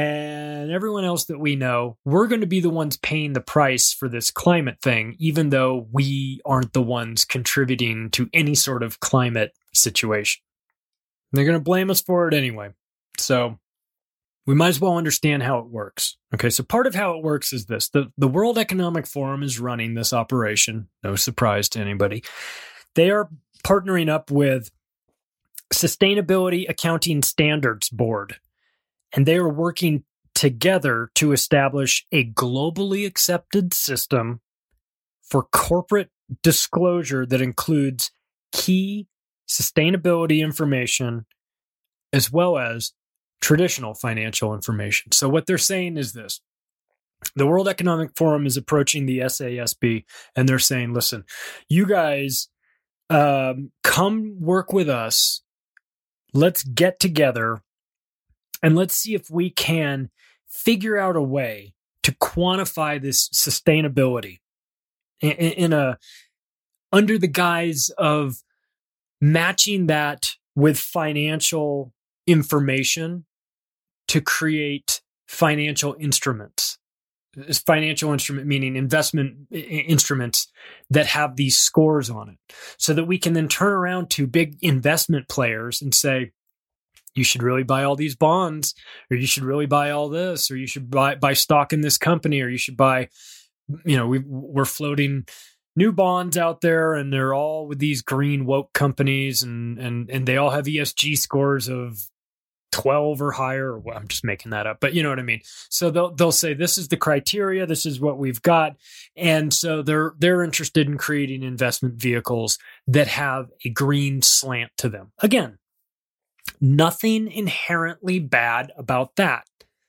and everyone else that we know, we're going to be the ones paying the price for this climate thing, even though we aren't the ones contributing to any sort of climate situation. They're going to blame us for it anyway. So we might as well understand how it works. Okay, so part of how it works is this. The, the World Economic Forum is running this operation. No surprise to anybody. They are partnering up with Sustainability Accounting Standards Board, and they are working together to establish a globally accepted system for corporate disclosure that includes key sustainability information as well as traditional financial information. So what they're saying is this. The World Economic Forum is approaching the S A S B, and they're saying, listen, you guys um, come work with us. Let's get together, and let's see if we can figure out a way to quantify this sustainability in, in a under the guise of matching that with financial information to create financial instruments. Financial instrument meaning investment instruments that have these scores on it, so that we can then turn around to big investment players and say, you should really buy all these bonds, or you should really buy all this, or you should buy buy stock in this company, or you should buy, you know, we, we're floating new bonds out there, and they're all with these green woke companies, and and and they all have E S G scores of twelve or higher, or well, I'm just making that up, but you know what I mean. So they'll they'll say this is the criteria, this is what we've got, and so they're they're interested in creating investment vehicles that have a green slant to them. Again, nothing inherently bad about that,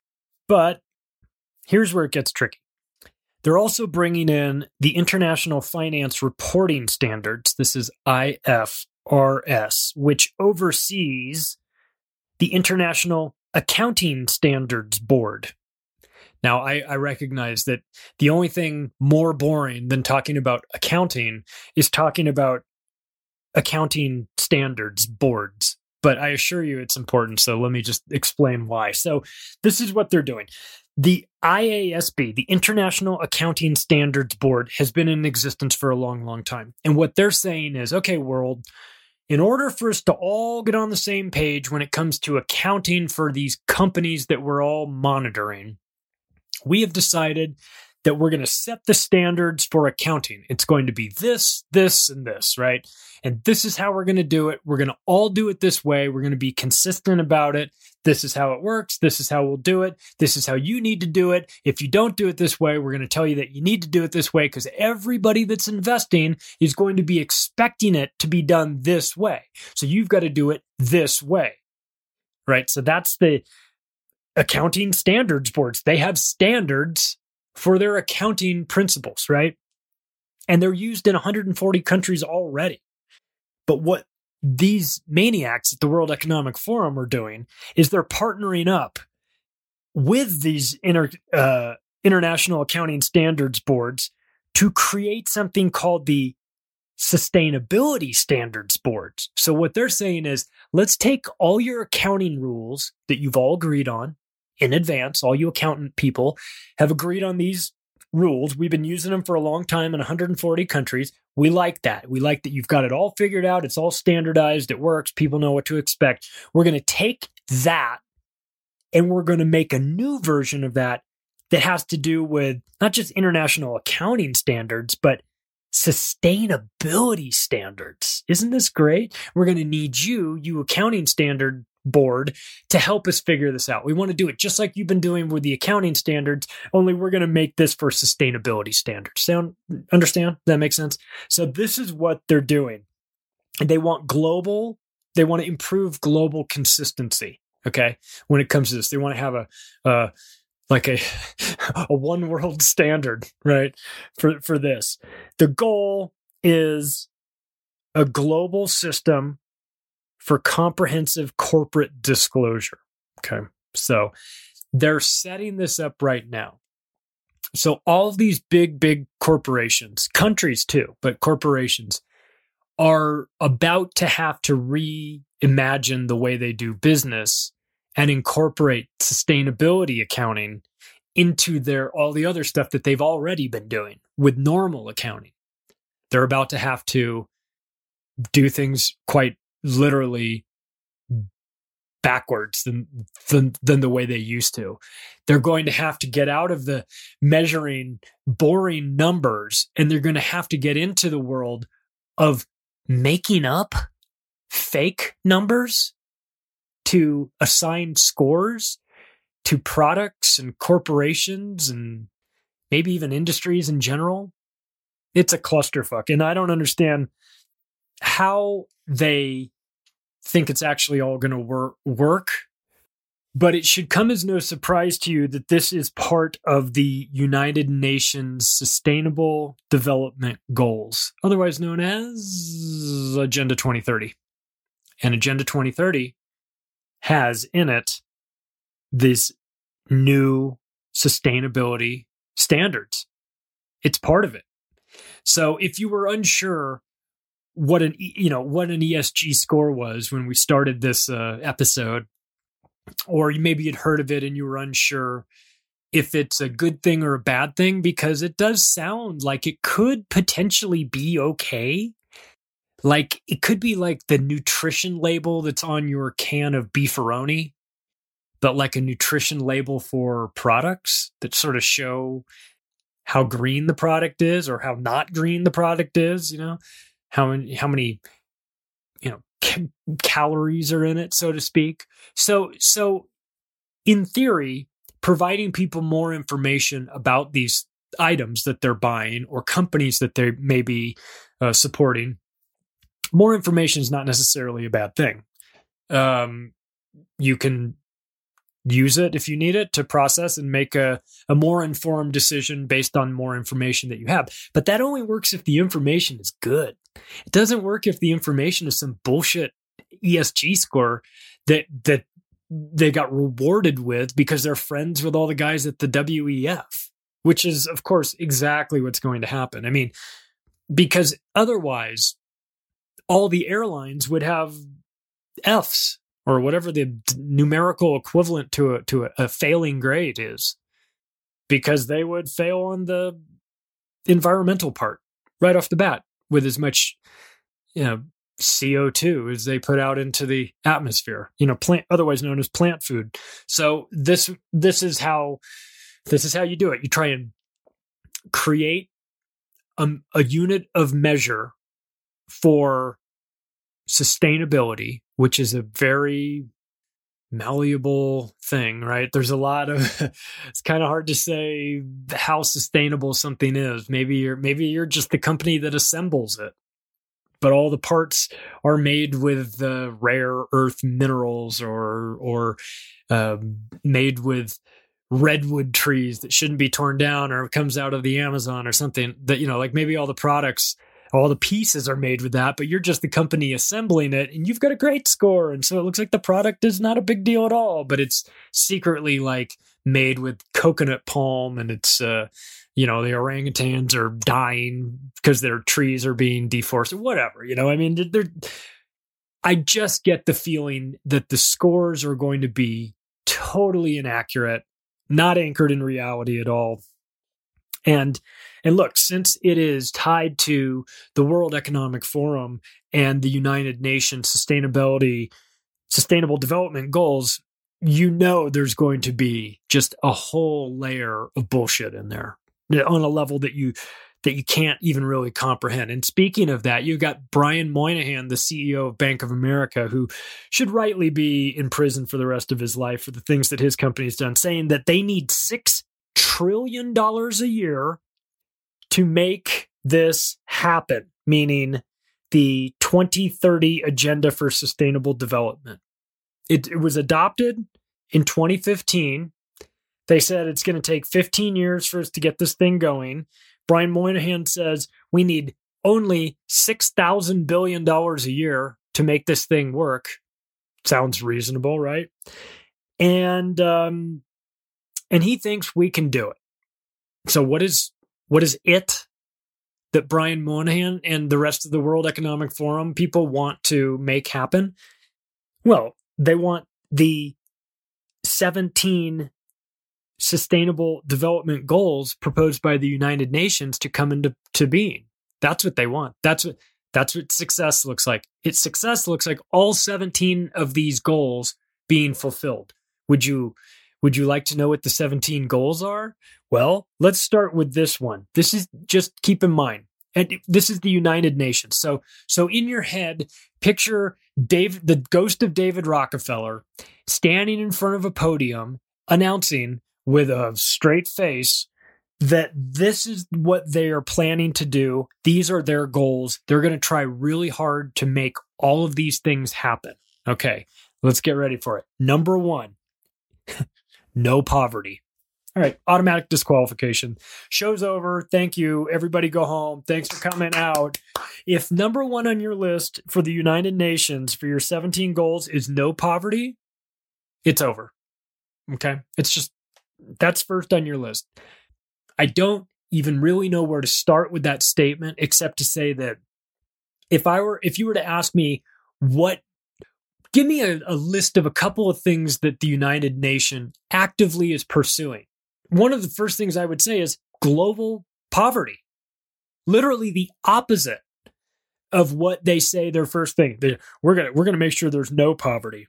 but here's where it gets tricky. They're also bringing in the International Finance Reporting Standards. This is I F R S, which oversees the International Accounting Standards Board. Now, I, I recognize that the only thing more boring than talking about accounting is talking about accounting standards boards. But I assure you it's important, so let me just explain why. So this is what they're doing. The I A S B, the International Accounting Standards Board, has been in existence for a long, long time. And what they're saying is, okay, world, in order for us to all get on the same page when it comes to accounting for these companies that we're all monitoring, we have decided that we're going to set the standards for accounting. It's going to be this, this, and this, right? And this is how we're going to do it. We're going to all do it this way. We're going to be consistent about it. This is how it works. This is how we'll do it. This is how you need to do it. If you don't do it this way, we're going to tell you that you need to do it this way, because everybody that's investing is going to be expecting it to be done this way. So you've got to do it this way, right? So that's the accounting standards boards. They have standards for their accounting principles, right? And they're used in one hundred forty countries already. But what these maniacs at the World Economic Forum are doing is they're partnering up with these inter, uh, international accounting standards boards to create something called the Sustainability Standards Boards. So what they're saying is, let's take all your accounting rules that you've all agreed on in advance. All you accountant people have agreed on these rules. We've been using them for a long time in one hundred forty countries. We like that. We like that you've got it all figured out. It's all standardized. It works. People know what to expect. We're going to take that and we're going to make a new version of that that has to do with not just international accounting standards, but sustainability standards. Isn't this great? We're going to need you, you accounting standard board, to help us figure this out. We want to do it just like you've been doing with the accounting standards, only we're going to make this for sustainability standards. Sound, understand? That makes sense? So this is what they're doing. They want global, they want to improve global consistency. Okay. When it comes to this, they want to have a, uh, like a, a one world standard, right? For, for this, the goal is a global system for comprehensive corporate disclosure. Okay. So they're setting this up right now. So all of these big, big corporations, countries too, but corporations are about to have to reimagine the way they do business and incorporate sustainability accounting into their all the other stuff that they've already been doing with normal accounting. They're about to have to do things quite literally backwards than, than than the way they used to. They're going to have to get out of the measuring boring numbers, and they're going to have to get into the world of making up fake numbers to assign scores to products and corporations and maybe even industries in general. It's a clusterfuck. And I don't understand how they think it's actually all going to wor- work. But it should come as no surprise to you that this is part of the United Nations Sustainable Development Goals, otherwise known as Agenda twenty thirty. And Agenda twenty thirty has in it these new sustainability standards. It's part of it. So if you were unsure what an you know what an E S G score was when we started this uh, episode, or maybe you'd heard of it and you were unsure if it's a good thing or a bad thing, because it does sound like it could potentially be okay. Like it could be like the nutrition label that's on your can of beefaroni, but like a nutrition label for products that sort of show how green the product is or how not green the product is, you know, how many, how many, you know, ca- calories are in it, so to speak. So, so in theory, providing people more information about these items that they're buying or companies that they may be uh, supporting, more information is not necessarily a bad thing. Um, you can use it if you need it to process and make a, a more informed decision based on more information that you have. But that only works if the information is good. It doesn't work if the information is some bullshit E S G score that that they got rewarded with because they're friends with all the guys at the W E F, which is, of course, exactly what's going to happen. I mean, because otherwise, all the airlines would have Fs or whatever the numerical equivalent to a, to a, a failing grade is, because they would fail on the environmental part right off the bat with as much, you know, C O two as they put out into the atmosphere, you know, plant, otherwise known as plant food. So this, this is how, this is how you do it. You try and create a, a unit of measure for sustainability, which is a very malleable thing, right? There's a lot of, it's kind of hard to say how sustainable something is. Maybe you're, maybe you're just the company that assembles it, but all the parts are made with the uh, rare earth minerals or, or um, made with redwood trees that shouldn't be torn down, or it comes out of the Amazon or something that, you know, like maybe all the products, all the pieces are made with that, but you're just the company assembling it and you've got a great score. And so it looks like the product is not a big deal at all, but it's secretly like made with coconut palm, and it's, uh, you know, the orangutans are dying because their trees are being deforested, whatever, you know, I mean, they're, I just get the feeling that the scores are going to be totally inaccurate, not anchored in reality at all. And, and look, since it is tied to the World Economic Forum and the United Nations Sustainability, Sustainable Development Goals, you know there's going to be just a whole layer of bullshit in there on a level that you that you can't even really comprehend. And speaking of that, you've got Brian Moynihan, the C E O of Bank of America, who should rightly be in prison for the rest of his life for the things that his company's done, saying that they need six trillion dollars a year to make this happen, meaning the twenty thirty Agenda for Sustainable Development. It, it was adopted in twenty fifteen. They said it's going to take fifteen years for us to get this thing going. Brian Moynihan says we need only six thousand billion dollars a year to make this thing work. Sounds reasonable, right? And um, and he thinks we can do it. So what is what is it that Brian Moynihan and the rest of the World Economic Forum people want to make happen? Well, they want the seventeen Sustainable Development Goals proposed by the United Nations to come into to being. That's what they want. That's what that's what success looks like. Its success looks like all seventeen of these goals being fulfilled. Would you would you like to know what the seventeen goals are? Well, let's start with this one. This is, just keep in mind, and this is the United Nations. So so in your head, picture Dave, the ghost of David Rockefeller, standing in front of a podium announcing with a straight face that this is what they are planning to do. These are their goals. They're going to try really hard to make all of these things happen. Okay, let's get ready for it. Number one, no poverty. All right, automatic disqualification. Show's over. Thank you. Everybody go home. Thanks for coming out. If number one on your list for the United Nations for your seventeen goals is no poverty, it's over. Okay? It's just, that's first on your list. I don't even really know where to start with that statement, except to say that if I were, if you were to ask me what, give me a, a list of a couple of things that the United Nations actively is pursuing. One of the first things I would say is global poverty. Literally the opposite of what they say their first thing. They, we're gonna we're gonna make sure there's no poverty.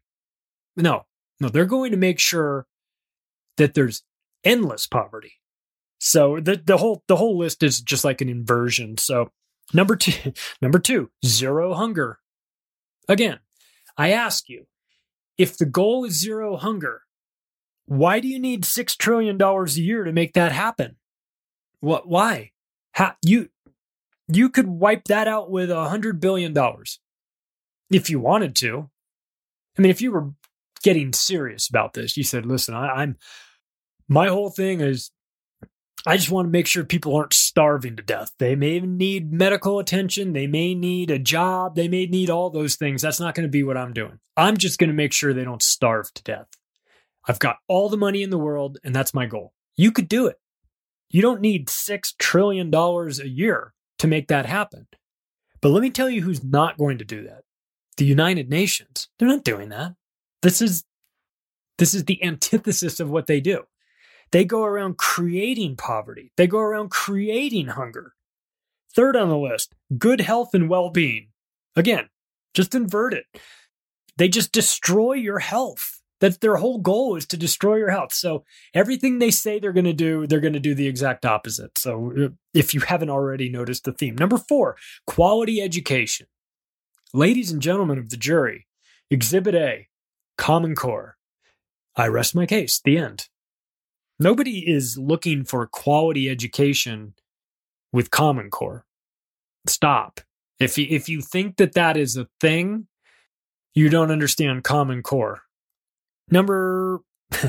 No, no, they're going to make sure that there's endless poverty. So the the whole the whole list is just like an inversion. So number two, number two, zero hunger. Again, I ask you, if the goal is zero hunger, why do you need six trillion dollars a year to make that happen? What? Why? How, you you could wipe that out with a hundred billion dollars if you wanted to. I mean, if you were getting serious about this, you said, "Listen, I, I'm my whole thing is I just want to make sure people aren't starving to death. They may need medical attention. They may need a job. They may need all those things. That's not going to be what I'm doing. I'm just going to make sure they don't starve to death. I've got all the money in the world, and that's my goal." You could do it. You don't need six trillion dollars a year to make that happen. But let me tell you who's not going to do that. The United Nations. They're not doing that. This is, this is the antithesis of what they do. They go around creating poverty. They go around creating hunger. Third on the list, good health and well-being. Again, just invert it. They just destroy your health. That's their whole goal, is to destroy your health. So everything they say they're going to do, they're going to do the exact opposite. So if you haven't already noticed the theme. Number four, quality education. Ladies and gentlemen of the jury, Exhibit A, Common Core. I rest my case. The end. Nobody is looking for quality education with Common Core. Stop. If you, if you think that that is a thing, you don't understand Common Core. Number,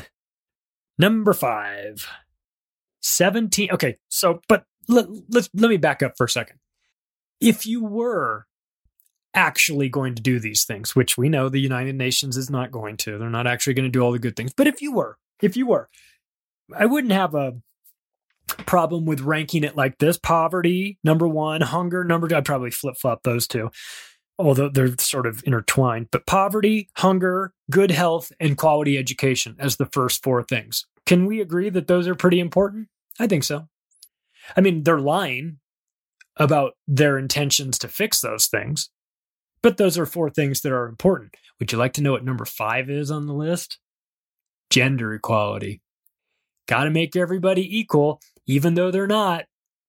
number five, seventeen. Okay, so, but let, let's, let me back up for a second. If you were actually going to do these things, which we know the United Nations is not going to, they're not actually going to do all the good things. But if you were, if you were, I wouldn't have a problem with ranking it like this. Poverty, number one. Hunger, number two. I'd probably flip-flop those two, although they're sort of intertwined. But poverty, hunger, good health, and quality education as the first four things. Can we agree that those are pretty important? I think so. I mean, they're lying about their intentions to fix those things, but those are four things that are important. Would you like to know what number five is on the list? Gender equality. Got to make everybody equal, even though they're not.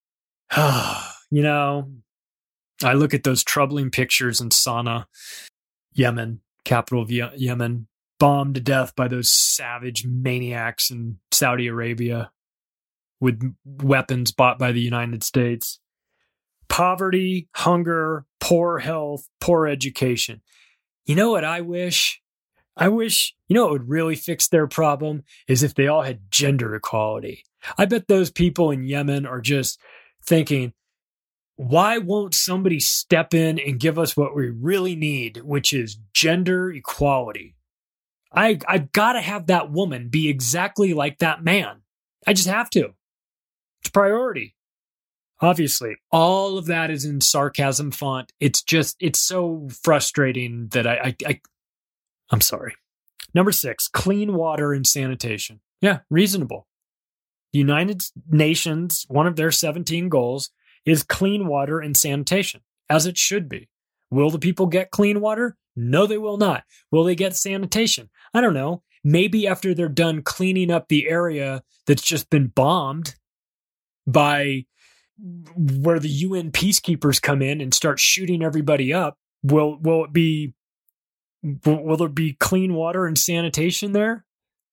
You know, I look at those troubling pictures in Sana'a, Yemen, capital of Ye- Yemen, bombed to death by those savage maniacs in Saudi Arabia with weapons bought by the United States. Poverty, hunger, poor health, poor education. You know what I wish? I wish, you know what would really fix their problem is if they all had gender equality. I bet those people in Yemen are just thinking, why won't somebody step in and give us what we really need, which is gender equality? I, I've got to have that woman be exactly like that man. I just have to. It's a priority. Obviously, all of that is in sarcasm font. It's just, it's so frustrating that I, I, I I'm sorry. Number six, clean water and sanitation. Yeah, reasonable. The United Nations, one of their seventeen goals is clean water and sanitation, as it should be. Will the people get clean water? No, they will not. Will they get sanitation? I don't know. Maybe after they're done cleaning up the area that's just been bombed by where the U N peacekeepers come in and start shooting everybody up, will will it be will, will there be clean water and sanitation there?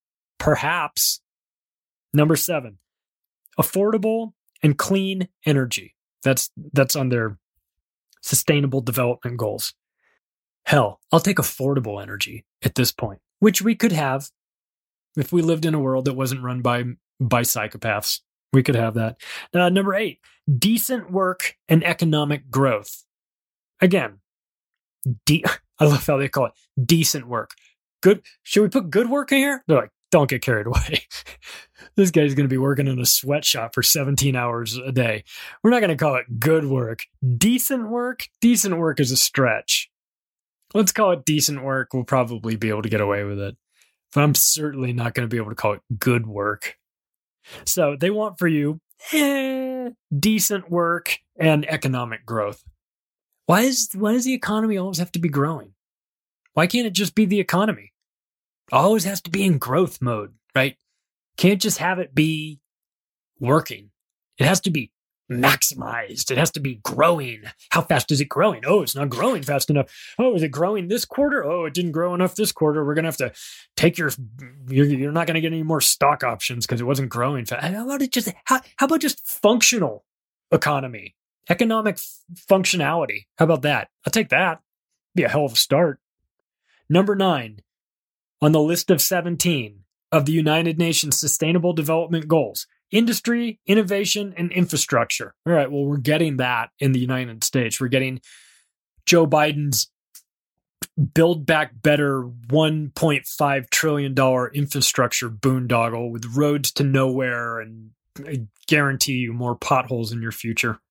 Perhaps. Number seven, affordable and clean energy. That's that's on their sustainable development goals. Hell, I'll take affordable energy at this point, which we could have if we lived in a world that wasn't run by by psychopaths. We could have that. Uh, number eight, decent work and economic growth. Again, de- I love how they call it decent work. Good. Should we put good work in here? They're like, don't get carried away. This guy's going to be working in a sweatshop for seventeen hours a day. We're not going to call it good work. Decent work? Decent work is a stretch. Let's call it decent work. We'll probably be able to get away with it. But I'm certainly not going to be able to call it good work. So they want for you eh, decent work and economic growth. Why is why does the economy always have to be growing? Why can't it just be the economy? It always has to be in growth mode, right? Can't just have it be working. It has to be maximized. It has to be growing. How fast is it growing? Oh, it's not growing fast enough. Oh, is it growing this quarter? Oh, it didn't grow enough this quarter. We're going to have to take your, you're, you're not going to get any more stock options because it wasn't growing fast. How about it just, how, how about just functional economy, economic f- functionality? How about that? I'll take that. Be a hell of a start. Number nine on the list of seventeen of the United Nations Sustainable Development Goals. Industry, innovation, and infrastructure. All right, well, we're getting that in the United States. We're getting Joe Biden's Build Back Better one point five trillion dollars infrastructure boondoggle with roads to nowhere and I guarantee you more potholes in your future.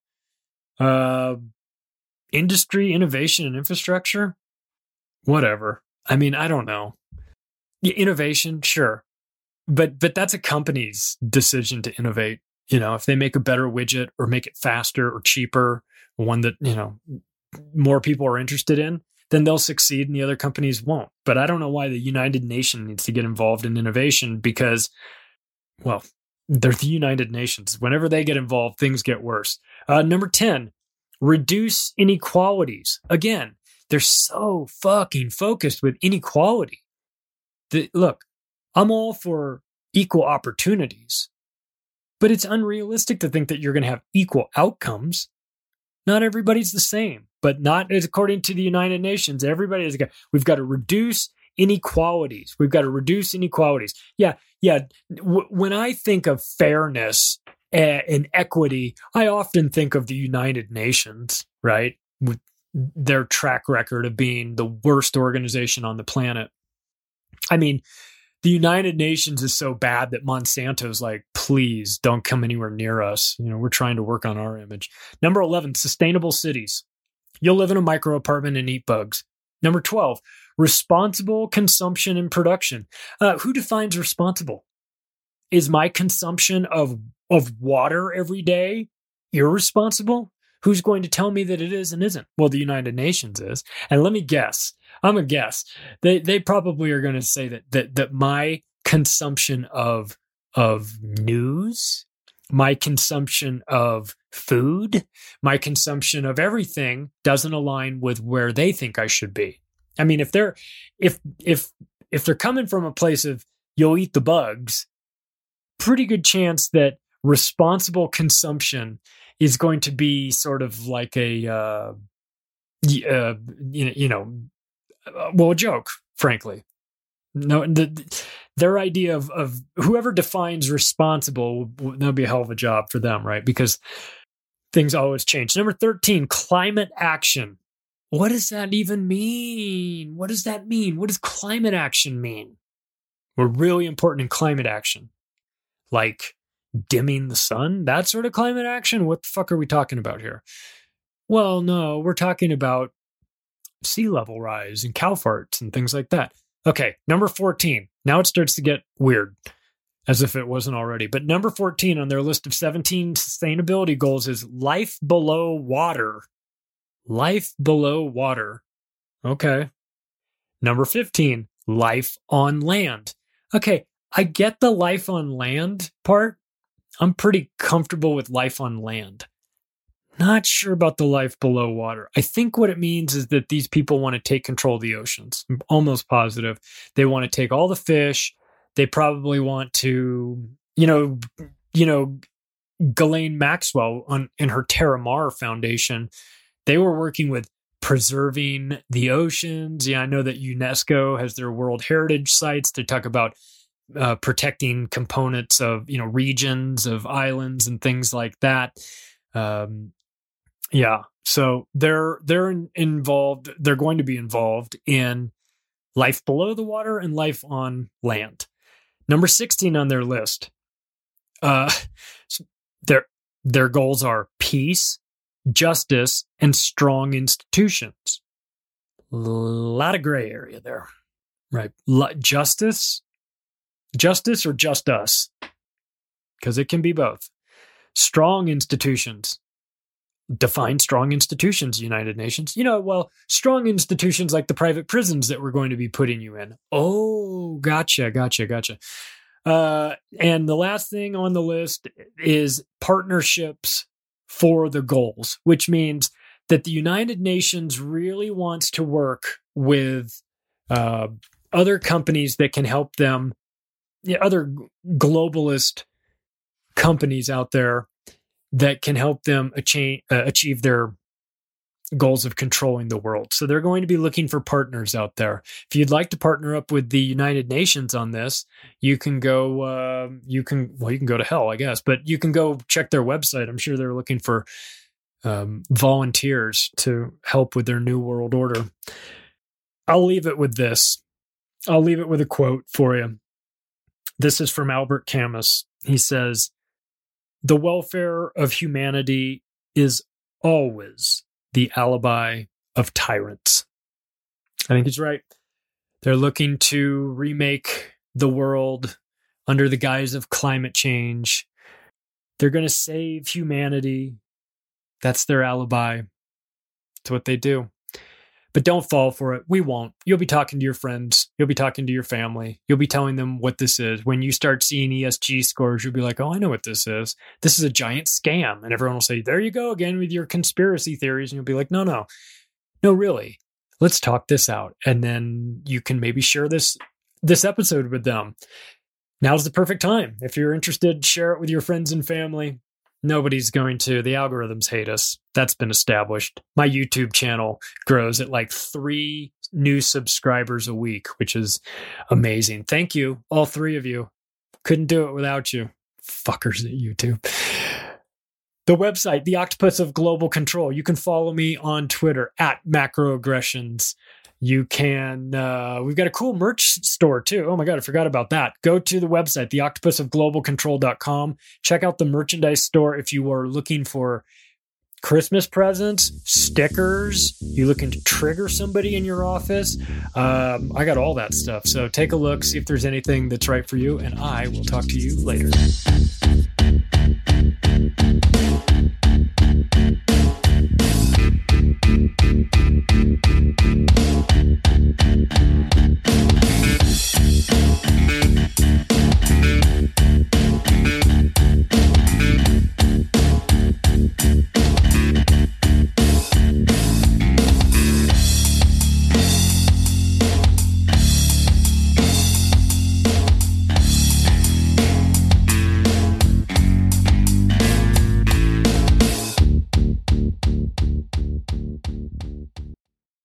Uh, industry, innovation, and infrastructure? Whatever. I mean, I don't know. Innovation, sure. But but that's a company's decision to innovate. You know, if they make a better widget or make it faster or cheaper, one that, you know, more people are interested in, then they'll succeed and the other companies won't. But I don't know why the United Nations needs to get involved in innovation because, well, they're the United Nations. Whenever they get involved, things get worse. Uh, number ten, reduce inequalities. Again, they're so fucking focused with inequality. The, look, I'm all for equal opportunities, but it's unrealistic to think that you're going to have equal outcomes. Not everybody's the same, but not as according to the United Nations. Everybody is. We've got to reduce inequalities. We've got to reduce inequalities. Yeah, yeah. W- when I think of fairness and, and equity, I often think of the United Nations, right? With their track record of being the worst organization on the planet. I mean, the United Nations is so bad that Monsanto's like, please don't come anywhere near us. You know, we're trying to work on our image. Number eleven, sustainable cities. You'll live in a micro apartment and eat bugs. Number twelve, responsible consumption and production. Uh, who defines responsible? Is my consumption of, of water every day irresponsible? Who's going to tell me that it is and isn't? Well, the United Nations is. And let me guess. I'm a guess. They they probably are going to say that that that my consumption of of news, my consumption of food, my consumption of everything doesn't align with where they think I should be. I mean, if they're if if if they're coming from a place of you'll eat the bugs, pretty good chance that responsible consumption is going to be sort of like a, uh, uh, you know, well, a joke, frankly. No, the, their idea of, of whoever defines responsible, that'll be a hell of a job for them, right? Because things always change. Number thirteen, climate action. What does that even mean? What does that mean? What does climate action mean? We're really important in climate action. Like, dimming the sun, that sort of climate action? What the fuck are we talking about here? Well, no, we're talking about sea level rise and cow farts and things like that. Okay, number fourteen. Now it starts to get weird, as if it wasn't already. But number fourteen on their list of seventeen sustainability goals is life below water. Life below water. Okay. Number fifteen, life on land. Okay, I get the life on land part. I'm pretty comfortable with life on land. Not sure about the life below water. I think what it means is that these people want to take control of the oceans. I'm almost positive. They want to take all the fish. They probably want to, you know, you know, Ghislaine Maxwell on in her Terra Mar Foundation, they were working with preserving the oceans. Yeah, I know that UNESCO has their World Heritage sites to talk about Uh, protecting components of, you know, regions of islands and things like that. Um, yeah, so they're they're in, involved. They're going to be involved in life below the water and life on land. Number sixteen on their list. Uh, their their goals are peace, justice, and strong institutions. A lot of gray area there, right? L- justice. Justice or just us? Because it can be both. Strong institutions. Define strong institutions, United Nations. You know, well, strong institutions like the private prisons that we're going to be putting you in. Oh, gotcha, gotcha, gotcha. Uh, and the last thing on the list is partnerships for the goals, which means that the United Nations really wants to work with uh, other companies that can help them. Yeah, other globalist companies out there that can help them achieve, uh, achieve their goals of controlling the world. So they're going to be looking for partners out there. If you'd like to partner up with the United Nations on this, you can go, uh, you can, well, you can go to hell, I guess, but you can go check their website. I'm sure they're looking for um, volunteers to help with their new world order. I'll leave it with this. I'll leave it with a quote for you. This is from Albert Camus. He says, "The welfare of humanity is always the alibi of tyrants." I think he's right. They're looking to remake the world under the guise of climate change. They're going to save humanity. That's their alibi. It's what they do. But don't fall for it. We won't. You'll be talking to your friends. You'll be talking to your family. You'll be telling them what this is. When you start seeing E S G scores, you'll be like, oh, I know what this is. This is a giant scam. And everyone will say, there you go again with your conspiracy theories. And you'll be like, no, no, no, really. Let's talk this out. And then you can maybe share this, this episode with them. Now's the perfect time. If you're interested, share it with your friends and family. Nobody's going to. The algorithms hate us. That's been established. My YouTube channel grows at like three new subscribers a week, which is amazing. Thank you, all three of you. Couldn't do it without you. Fuckers at YouTube. The website, The Octopus of Global Control. You can follow me on Twitter at Macroaggressions. You can, uh, we've got a cool merch store too. Oh my God, I forgot about that. Go to the website, the octopus of global control dot com. Check out the merchandise store if you are looking for Christmas presents, stickers, you looking to trigger somebody in your office. Um, I got all that stuff. So take a look, see if there's anything that's right for you, and I will talk to you later.